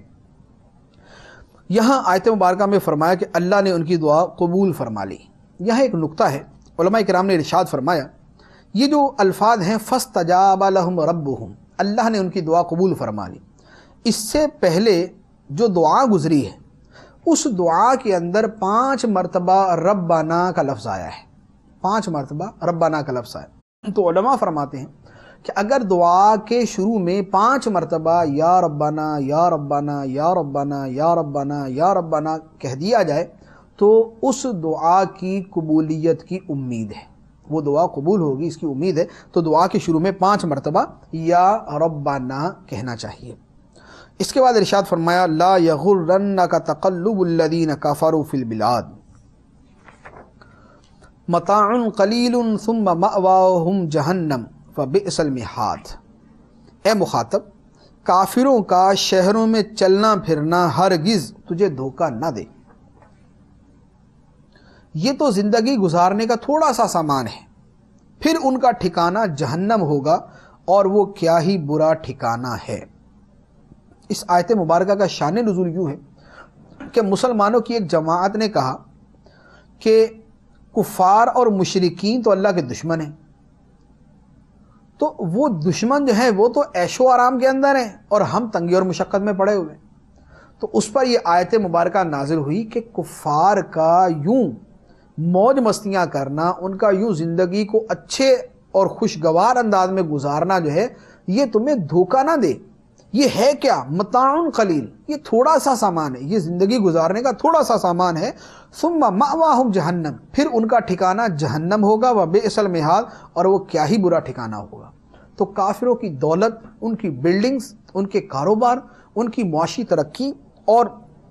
یہاں آیت مبارکہ میں فرمایا کہ اللہ نے ان کی دعا قبول فرما لی۔ یہاں ایک نقطہ ہے، علماء کرام نے ارشاد فرمایا یہ جو الفاظ ہیں فاستجاب لهم ربهم، اللہ نے ان کی دعا قبول فرما لی، اس سے پہلے جو دعا گزری ہے اس دعا کے اندر 5 مرتبہ ربنا کا لفظ آیا ہے، 5 مرتبہ ربنا کا لفظ آیا۔ تو علماء فرماتے ہیں کہ اگر دعا کے شروع میں 5 مرتبہ یا ربنا یا ربنا یا ربنا یا ربنا یا ربنا کہہ دیا جائے تو اس دعا کی قبولیت کی امید ہے، وہ دعا قبول ہوگی اس کی امید ہے۔ تو دعا کے شروع میں 5 مرتبہ یا ربنا کہنا چاہیے۔ اس کے بعد ارشاد فرمایا لا یغرنک تقلب الذین کفروا فی البلاد متاع قلیل ثم مأواہم جہنم فبئس المہاد۔ اے مخاطب، کافروں کا شہروں میں چلنا پھرنا ہرگز تجھے دھوکہ نہ دے، یہ تو زندگی گزارنے کا تھوڑا سا سامان ہے، پھر ان کا ٹھکانہ جہنم ہوگا اور وہ کیا ہی برا ٹھکانہ ہے۔ اس آیت مبارکہ کا شان نزول یوں ہے کہ مسلمانوں کی ایک جماعت نے کہا کہ کفار اور مشرکین تو اللہ کے دشمن ہیں، تو وہ دشمن جو ہیں وہ تو عیش و آرام کے اندر ہیں اور ہم تنگی اور مشقت میں پڑے ہوئے ہیں، تو اس پر یہ آیت مبارکہ نازل ہوئی کہ کفار کا یوں موج مستیاں کرنا، ان کا یوں زندگی کو اچھے اور خوشگوار انداز میں گزارنا جو ہے یہ تمہیں دھوکہ نہ دے. یہ ہے کیا؟ متاع قلیل، یہ تھوڑا سا سامان ہے، یہ زندگی گزارنے کا تھوڑا سا سامان ہے. ثم مأواہم جہنم، پھر ان کا ٹھکانہ جہنم ہوگا. وبئس المہاد، اور وہ کیا ہی برا ٹھکانہ ہوگا. تو کافروں کی دولت، ان کی بلڈنگز، ان کے کاروبار، ان کی معاشی ترقی اور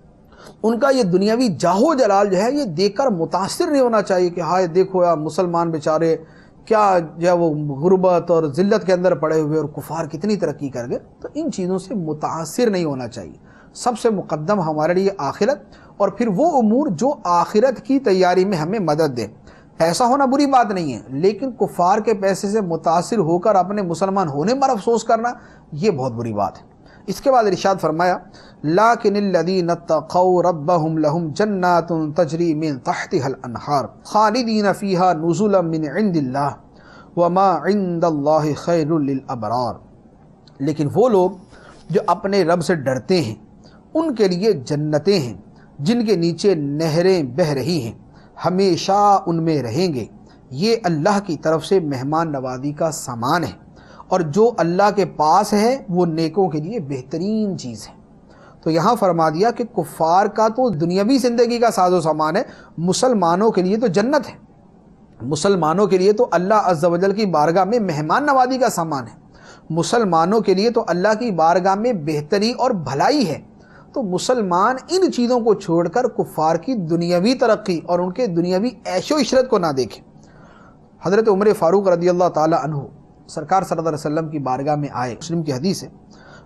ان کا یہ دنیاوی جاہو جلال جو ہے یہ دیکھ کر متاثر نہیں ہونا چاہیے کہ ہائے دیکھو یا مسلمان بیچارے کیا جو ہے وہ غربت اور ذلت کے اندر پڑے ہوئے اور کفار کتنی ترقی کر گئے. تو ان چیزوں سے متاثر نہیں ہونا چاہیے. سب سے مقدم ہمارے لیے آخرت، اور پھر وہ امور جو آخرت کی تیاری میں ہمیں مدد دے. پیسہ ہونا بری بات نہیں ہے، لیکن کفار کے پیسے سے متاثر ہو کر اپنے مسلمان ہونے پر افسوس کرنا یہ بہت بری بات ہے. اس کے بعد ارشاد فرمایا لیکن الذین اتقوا ربهم لهم جنات تجری من تحتها الانہار خالدین فیہا نزلا من عند اللہ وما عند اللہ خیر للابرار. لیکن وہ لوگ جو اپنے رب سے ڈرتے ہیں ان کے لیے جنتیں ہیں جن کے نیچے نہریں بہہ رہی ہیں، ہمیشہ ان میں رہیں گے. یہ اللہ کی طرف سے مہمان نوازی کا سامان ہے، اور جو اللہ کے پاس ہے وہ نیکوں کے لیے بہترین چیز ہے. تو یہاں فرما دیا کہ کفار کا تو دنیاوی زندگی کا ساز و سامان ہے، مسلمانوں کے لیے تو جنت ہے. مسلمانوں کے لیے تو اللہ عز و جل کی بارگاہ میں مہمان نوازی کا سامان ہے. مسلمانوں کے لیے تو اللہ کی بارگاہ میں بہتری اور بھلائی ہے. تو مسلمان ان چیزوں کو چھوڑ کر کفار کی دنیاوی ترقی اور ان کے دنیاوی عیش و عشرت کو نہ دیکھیں. حضرت عمر فاروق رضی اللہ تعالی عنہ سرکار صلی اللہ علیہ وسلم کی بارگاہ میں آئے. مسلم کی حدیث ہے،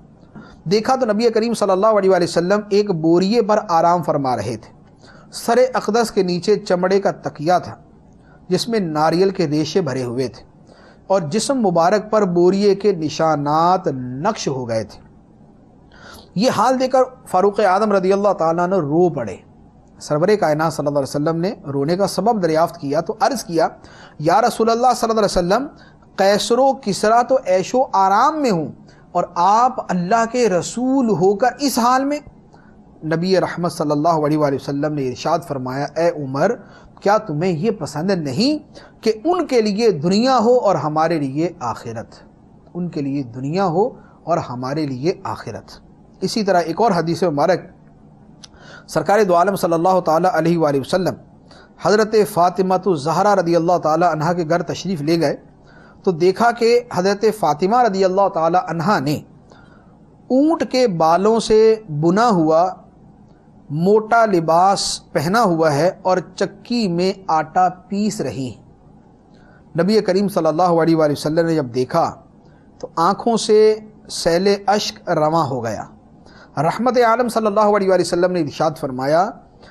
دیکھا تو نبی کریم صلی اللہ علیہ وآلہ وسلم ایک بوریے پر آرام فرما رہے تھے. سر اقدس کے نیچے چمڑے کا تکیہ تھا جس میں ناریل کے ریشے بھرے ہوئے تھے، اور جسم مبارک پر بوریے کے نشانات نقش ہو گئے تھے. یہ حال دیکھ کر فاروق اعظم رضی اللہ تعالیٰ نے رو پڑے. سرور کائنات صلی اللہ علیہ وسلم نے رونے کا سبب دریافت کیا تو عرض کیا یا رسول اللہ صلی اللہ علیہ وسلم، قیصر و کسریٰ تو عیش و آرام میں ہوں اور آپ اللہ کے رسول ہو کر اس حال میں. نبی رحمت صلی اللہ علیہ وآلہ وسلم نے ارشاد فرمایا اے عمر، کیا تمہیں یہ پسند نہیں کہ ان کے لیے دنیا ہو اور ہمارے لیے آخرت؟ ان کے لیے دنیا ہو اور ہمارے لیے آخرت. اسی طرح ایک اور حدیث مبارک سرکار دو عالم صلی اللہ تعالیٰ علیہ وآلہ وسلم حضرت فاطمہ الزہرا رضی اللہ تعالیٰ عنہا کے گھر تشریف لے گئے تو دیکھا کہ حضرت فاطمہ رضی اللہ تعالیٰ عنہا نے اونٹ کے بالوں سے بنا ہوا موٹا لباس پہنا ہوا ہے اور چکی میں آٹا پیس رہی ہیں. نبی کریم صلی اللہ علیہ وآلہ وسلم نے جب دیکھا تو آنکھوں سے سیل اشک رواں ہو گیا. رحمت عالم صلی اللہ علیہ وآلہ وسلم نے ارشاد فرمایا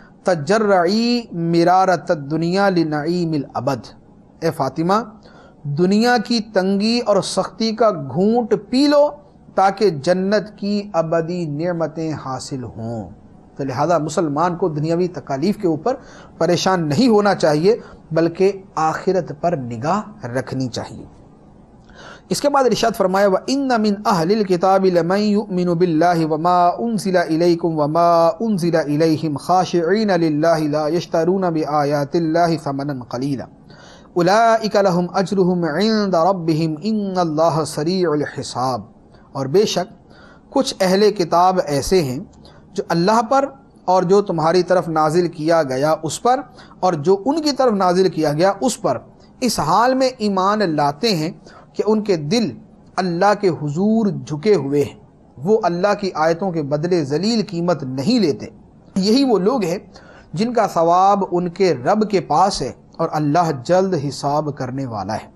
تجرعی مرارت الدنیا لنعیم الابد. اے فاطمہ، دنیا کی تنگی اور سختی کا گھونٹ پی لو تاکہ جنت کی ابدی نعمتیں حاصل ہوں. تو لہذا مسلمان کو دنیاوی تکالیف کے اوپر پریشان نہیں ہونا چاہیے بلکہ آخرت پر نگاہ رکھنی چاہیے. اس کے بعد ارشاد فرمایا وَإِنَّ مِنْ أَهْلِ الْكِتَابِ لَمَنْ يُؤْمِنُ بِاللَّهِ وَمَا أُنزِلَ إِلَيْكُمْ وَمَا أُنزِلَ إِلَيْهِمْ خَاشِعِينَ لِلَّهِ لَا يَشْتَرُونَ بِآيَاتِ اللَّهِ ثَمَنًا قَلِيلًا أُولَئِكَ لَهُمْ أَجْرُهُمْ عِنْدَ رَبِّهِمْ إِنَّ اللَّهَ سَرِيعُ الْحِسَابِ. اور بے شک کچھ اہل کتاب ایسے ہیں جو اللہ پر اور جو تمہاری طرف نازل کیا گیا اس پر اور جو ان کی طرف نازل کیا گیا اس پر اس حال میں ایمان لاتے ہیں کہ ان کے دل اللہ کے حضور جھکے ہوئے ہیں، وہ اللہ کی آیتوں کے بدلے ذلیل قیمت نہیں لیتے. یہی وہ لوگ ہیں جن کا ثواب ان کے رب کے پاس ہے اور اللہ جلد حساب کرنے والا ہے.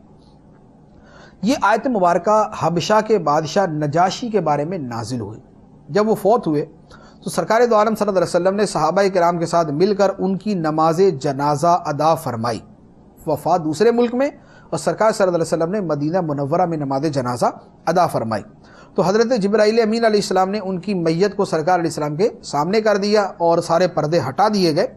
یہ آیت مبارکہ حبشہ کے بادشاہ نجاشی کے بارے میں نازل ہوئی. جب وہ فوت ہوئے تو سرکار دو عالم صلی اللہ علیہ وسلم نے صحابہ کرام کے ساتھ مل کر ان کی نماز جنازہ ادا فرمائی. وفات دوسرے ملک میں اور سرکار صلی اللہ علیہ وسلم نے مدینہ منورہ میں نماز جنازہ ادا فرمائی. تو حضرت جبرائیل امین علیہ السلام نے ان کی میت کو سرکار علیہ السلام کے سامنے کر دیا اور سارے پردے ہٹا دیے گئے.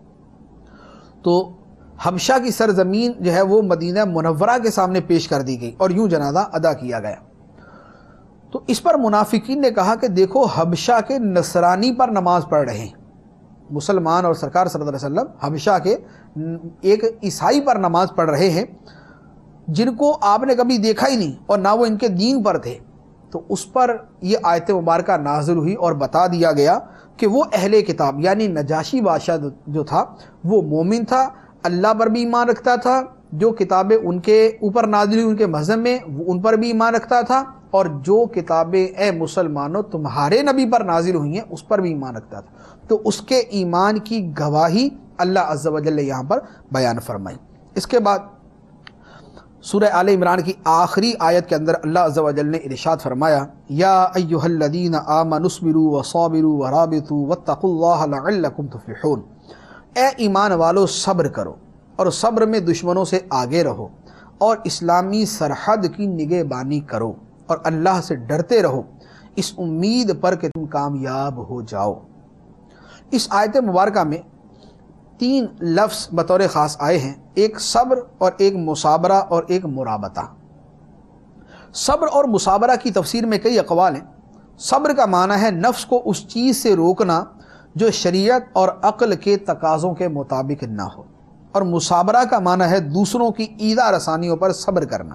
تو حبشہ کی سرزمین جو ہے وہ مدینہ منورہ کے سامنے پیش کر دی گئی اور یوں جنازہ ادا کیا گیا. تو اس پر منافقین نے کہا کہ دیکھو حبشہ کے نصرانی پر نماز پڑھ رہے ہیں، مسلمان اور سرکار صلی اللہ علیہ وسلم حبشہ کے ایک عیسائی پر نماز پڑھ رہے ہیں جن کو آپ نے کبھی دیکھا ہی نہیں اور نہ وہ ان کے دین پر تھے۔ تو اس پر یہ آیت مبارکہ نازل ہوئی اور بتا دیا گیا کہ وہ اہل کتاب یعنی نجاشی بادشاہ جو تھا وہ مومن تھا، اللہ پر بھی ایمان رکھتا تھا، جو کتابیں ان کے اوپر نازل ہوئی ان کے مذہب میں وہ ان پر بھی ایمان رکھتا تھا، اور جو کتابیں اے مسلمانوں تمہارے نبی پر نازل ہوئی ہیں اس پر بھی ایمان رکھتا تھا۔ تو اس کے ایمان کی گواہی اللہ عز و جل نے یہاں پر بیان فرمائی۔ اس کے بعد سورہ آل عمران کی آخری آیت کے اندر اللہ عز و جل نے ارشاد فرمایا، یا ایھا الذین آمنوا اصبروا وصابروا ورابطوا واتقوا اللہ لعلکم تفلحون، اے ایمان والو صبر کرو اور صبر میں دشمنوں سے آگے رہو اور اسلامی سرحد کی نگہبانی کرو اور اللہ سے ڈرتے رہو اس امید پر کہ تم کامیاب ہو جاؤ۔ اس آیت مبارکہ میں 3 لفظ بطور خاص آئے ہیں، ایک صبر اور ایک مصابرہ اور ایک مرابطہ۔ صبر اور مصابرہ کی تفسیر میں کئی اقوال ہیں۔ صبر کا معنی ہے نفس کو اس چیز سے روکنا جو شریعت اور عقل کے تقاضوں کے مطابق نہ ہو، اور مصابرہ کا معنی ہے دوسروں کی ایذا رسانیوں پر صبر کرنا۔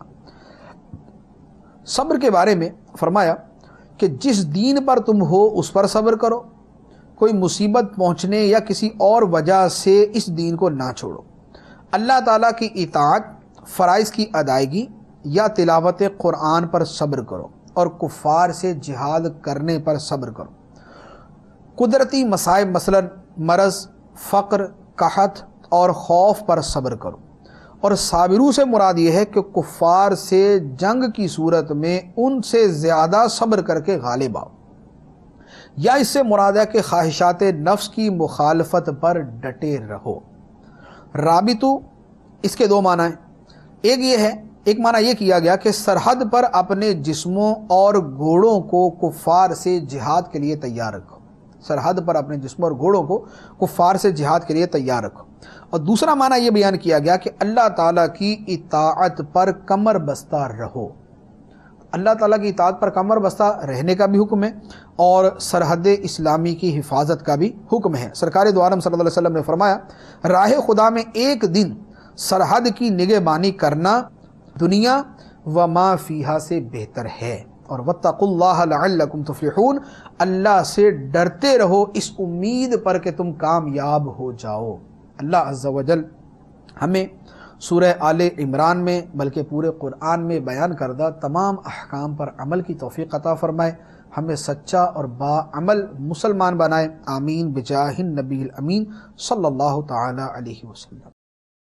صبر کے بارے میں فرمایا کہ جس دین پر تم ہو اس پر صبر کرو، کوئی مصیبت پہنچنے یا کسی اور وجہ سے اس دین کو نہ چھوڑو، اللہ تعالیٰ کی اطاعت، فرائض کی ادائیگی یا تلاوت قرآن پر صبر کرو، اور کفار سے جہاد کرنے پر صبر کرو، قدرتی مصائب مثلا مرض، فقر، قحط اور خوف پر صبر کرو، اور صابروں سے مراد یہ ہے کہ کفار سے جنگ کی صورت میں ان سے زیادہ صبر کر کے غالب آؤ، یا اس سے مراد ہے کہ خواہشات نفس کی مخالفت پر ڈٹے رہو۔ رابطو اس کے 2 معنی ہیں، ایک معنی یہ کیا گیا کہ سرحد پر اپنے جسموں اور گھوڑوں کو کفار سے جہاد کے لیے تیار رکھو، سرحد پر اپنے جسموں اور گھوڑوں کو کفار سے جہاد کے لیے تیار رکھو۔ اور دوسرا معنی یہ بیان کیا گیا کہ اللہ تعالیٰ کی اطاعت پر کمر بستہ رہو، اللہ تعالیٰ کی اطاعت پر کمر بستہ رہنے کا بھی حکم ہے اور سرحد اسلامی کی حفاظت کا بھی حکم ہے۔ سرکار دو عالم صلی اللہ علیہ وسلم نے فرمایا، راہ خدا میں ایک دن سرحد کی نگہبانی کرنا دنیا و ما فیہا سے بہتر ہے، اور واتقوا اللہ لعلکم تفلحون، اللہ سے ڈرتے رہو اس امید پر کہ تم کامیاب ہو جاؤ۔ اللہ عز و جل ہمیں سورہ آل عمران میں بلکہ پورے قرآن میں بیان کردہ تمام احکام پر عمل کی توفیق عطا فرمائے، ہمیں سچا اور باعمل مسلمان بنائے، آمین بجاہ النبی الامین صلی اللہ تعالی علیہ وسلم۔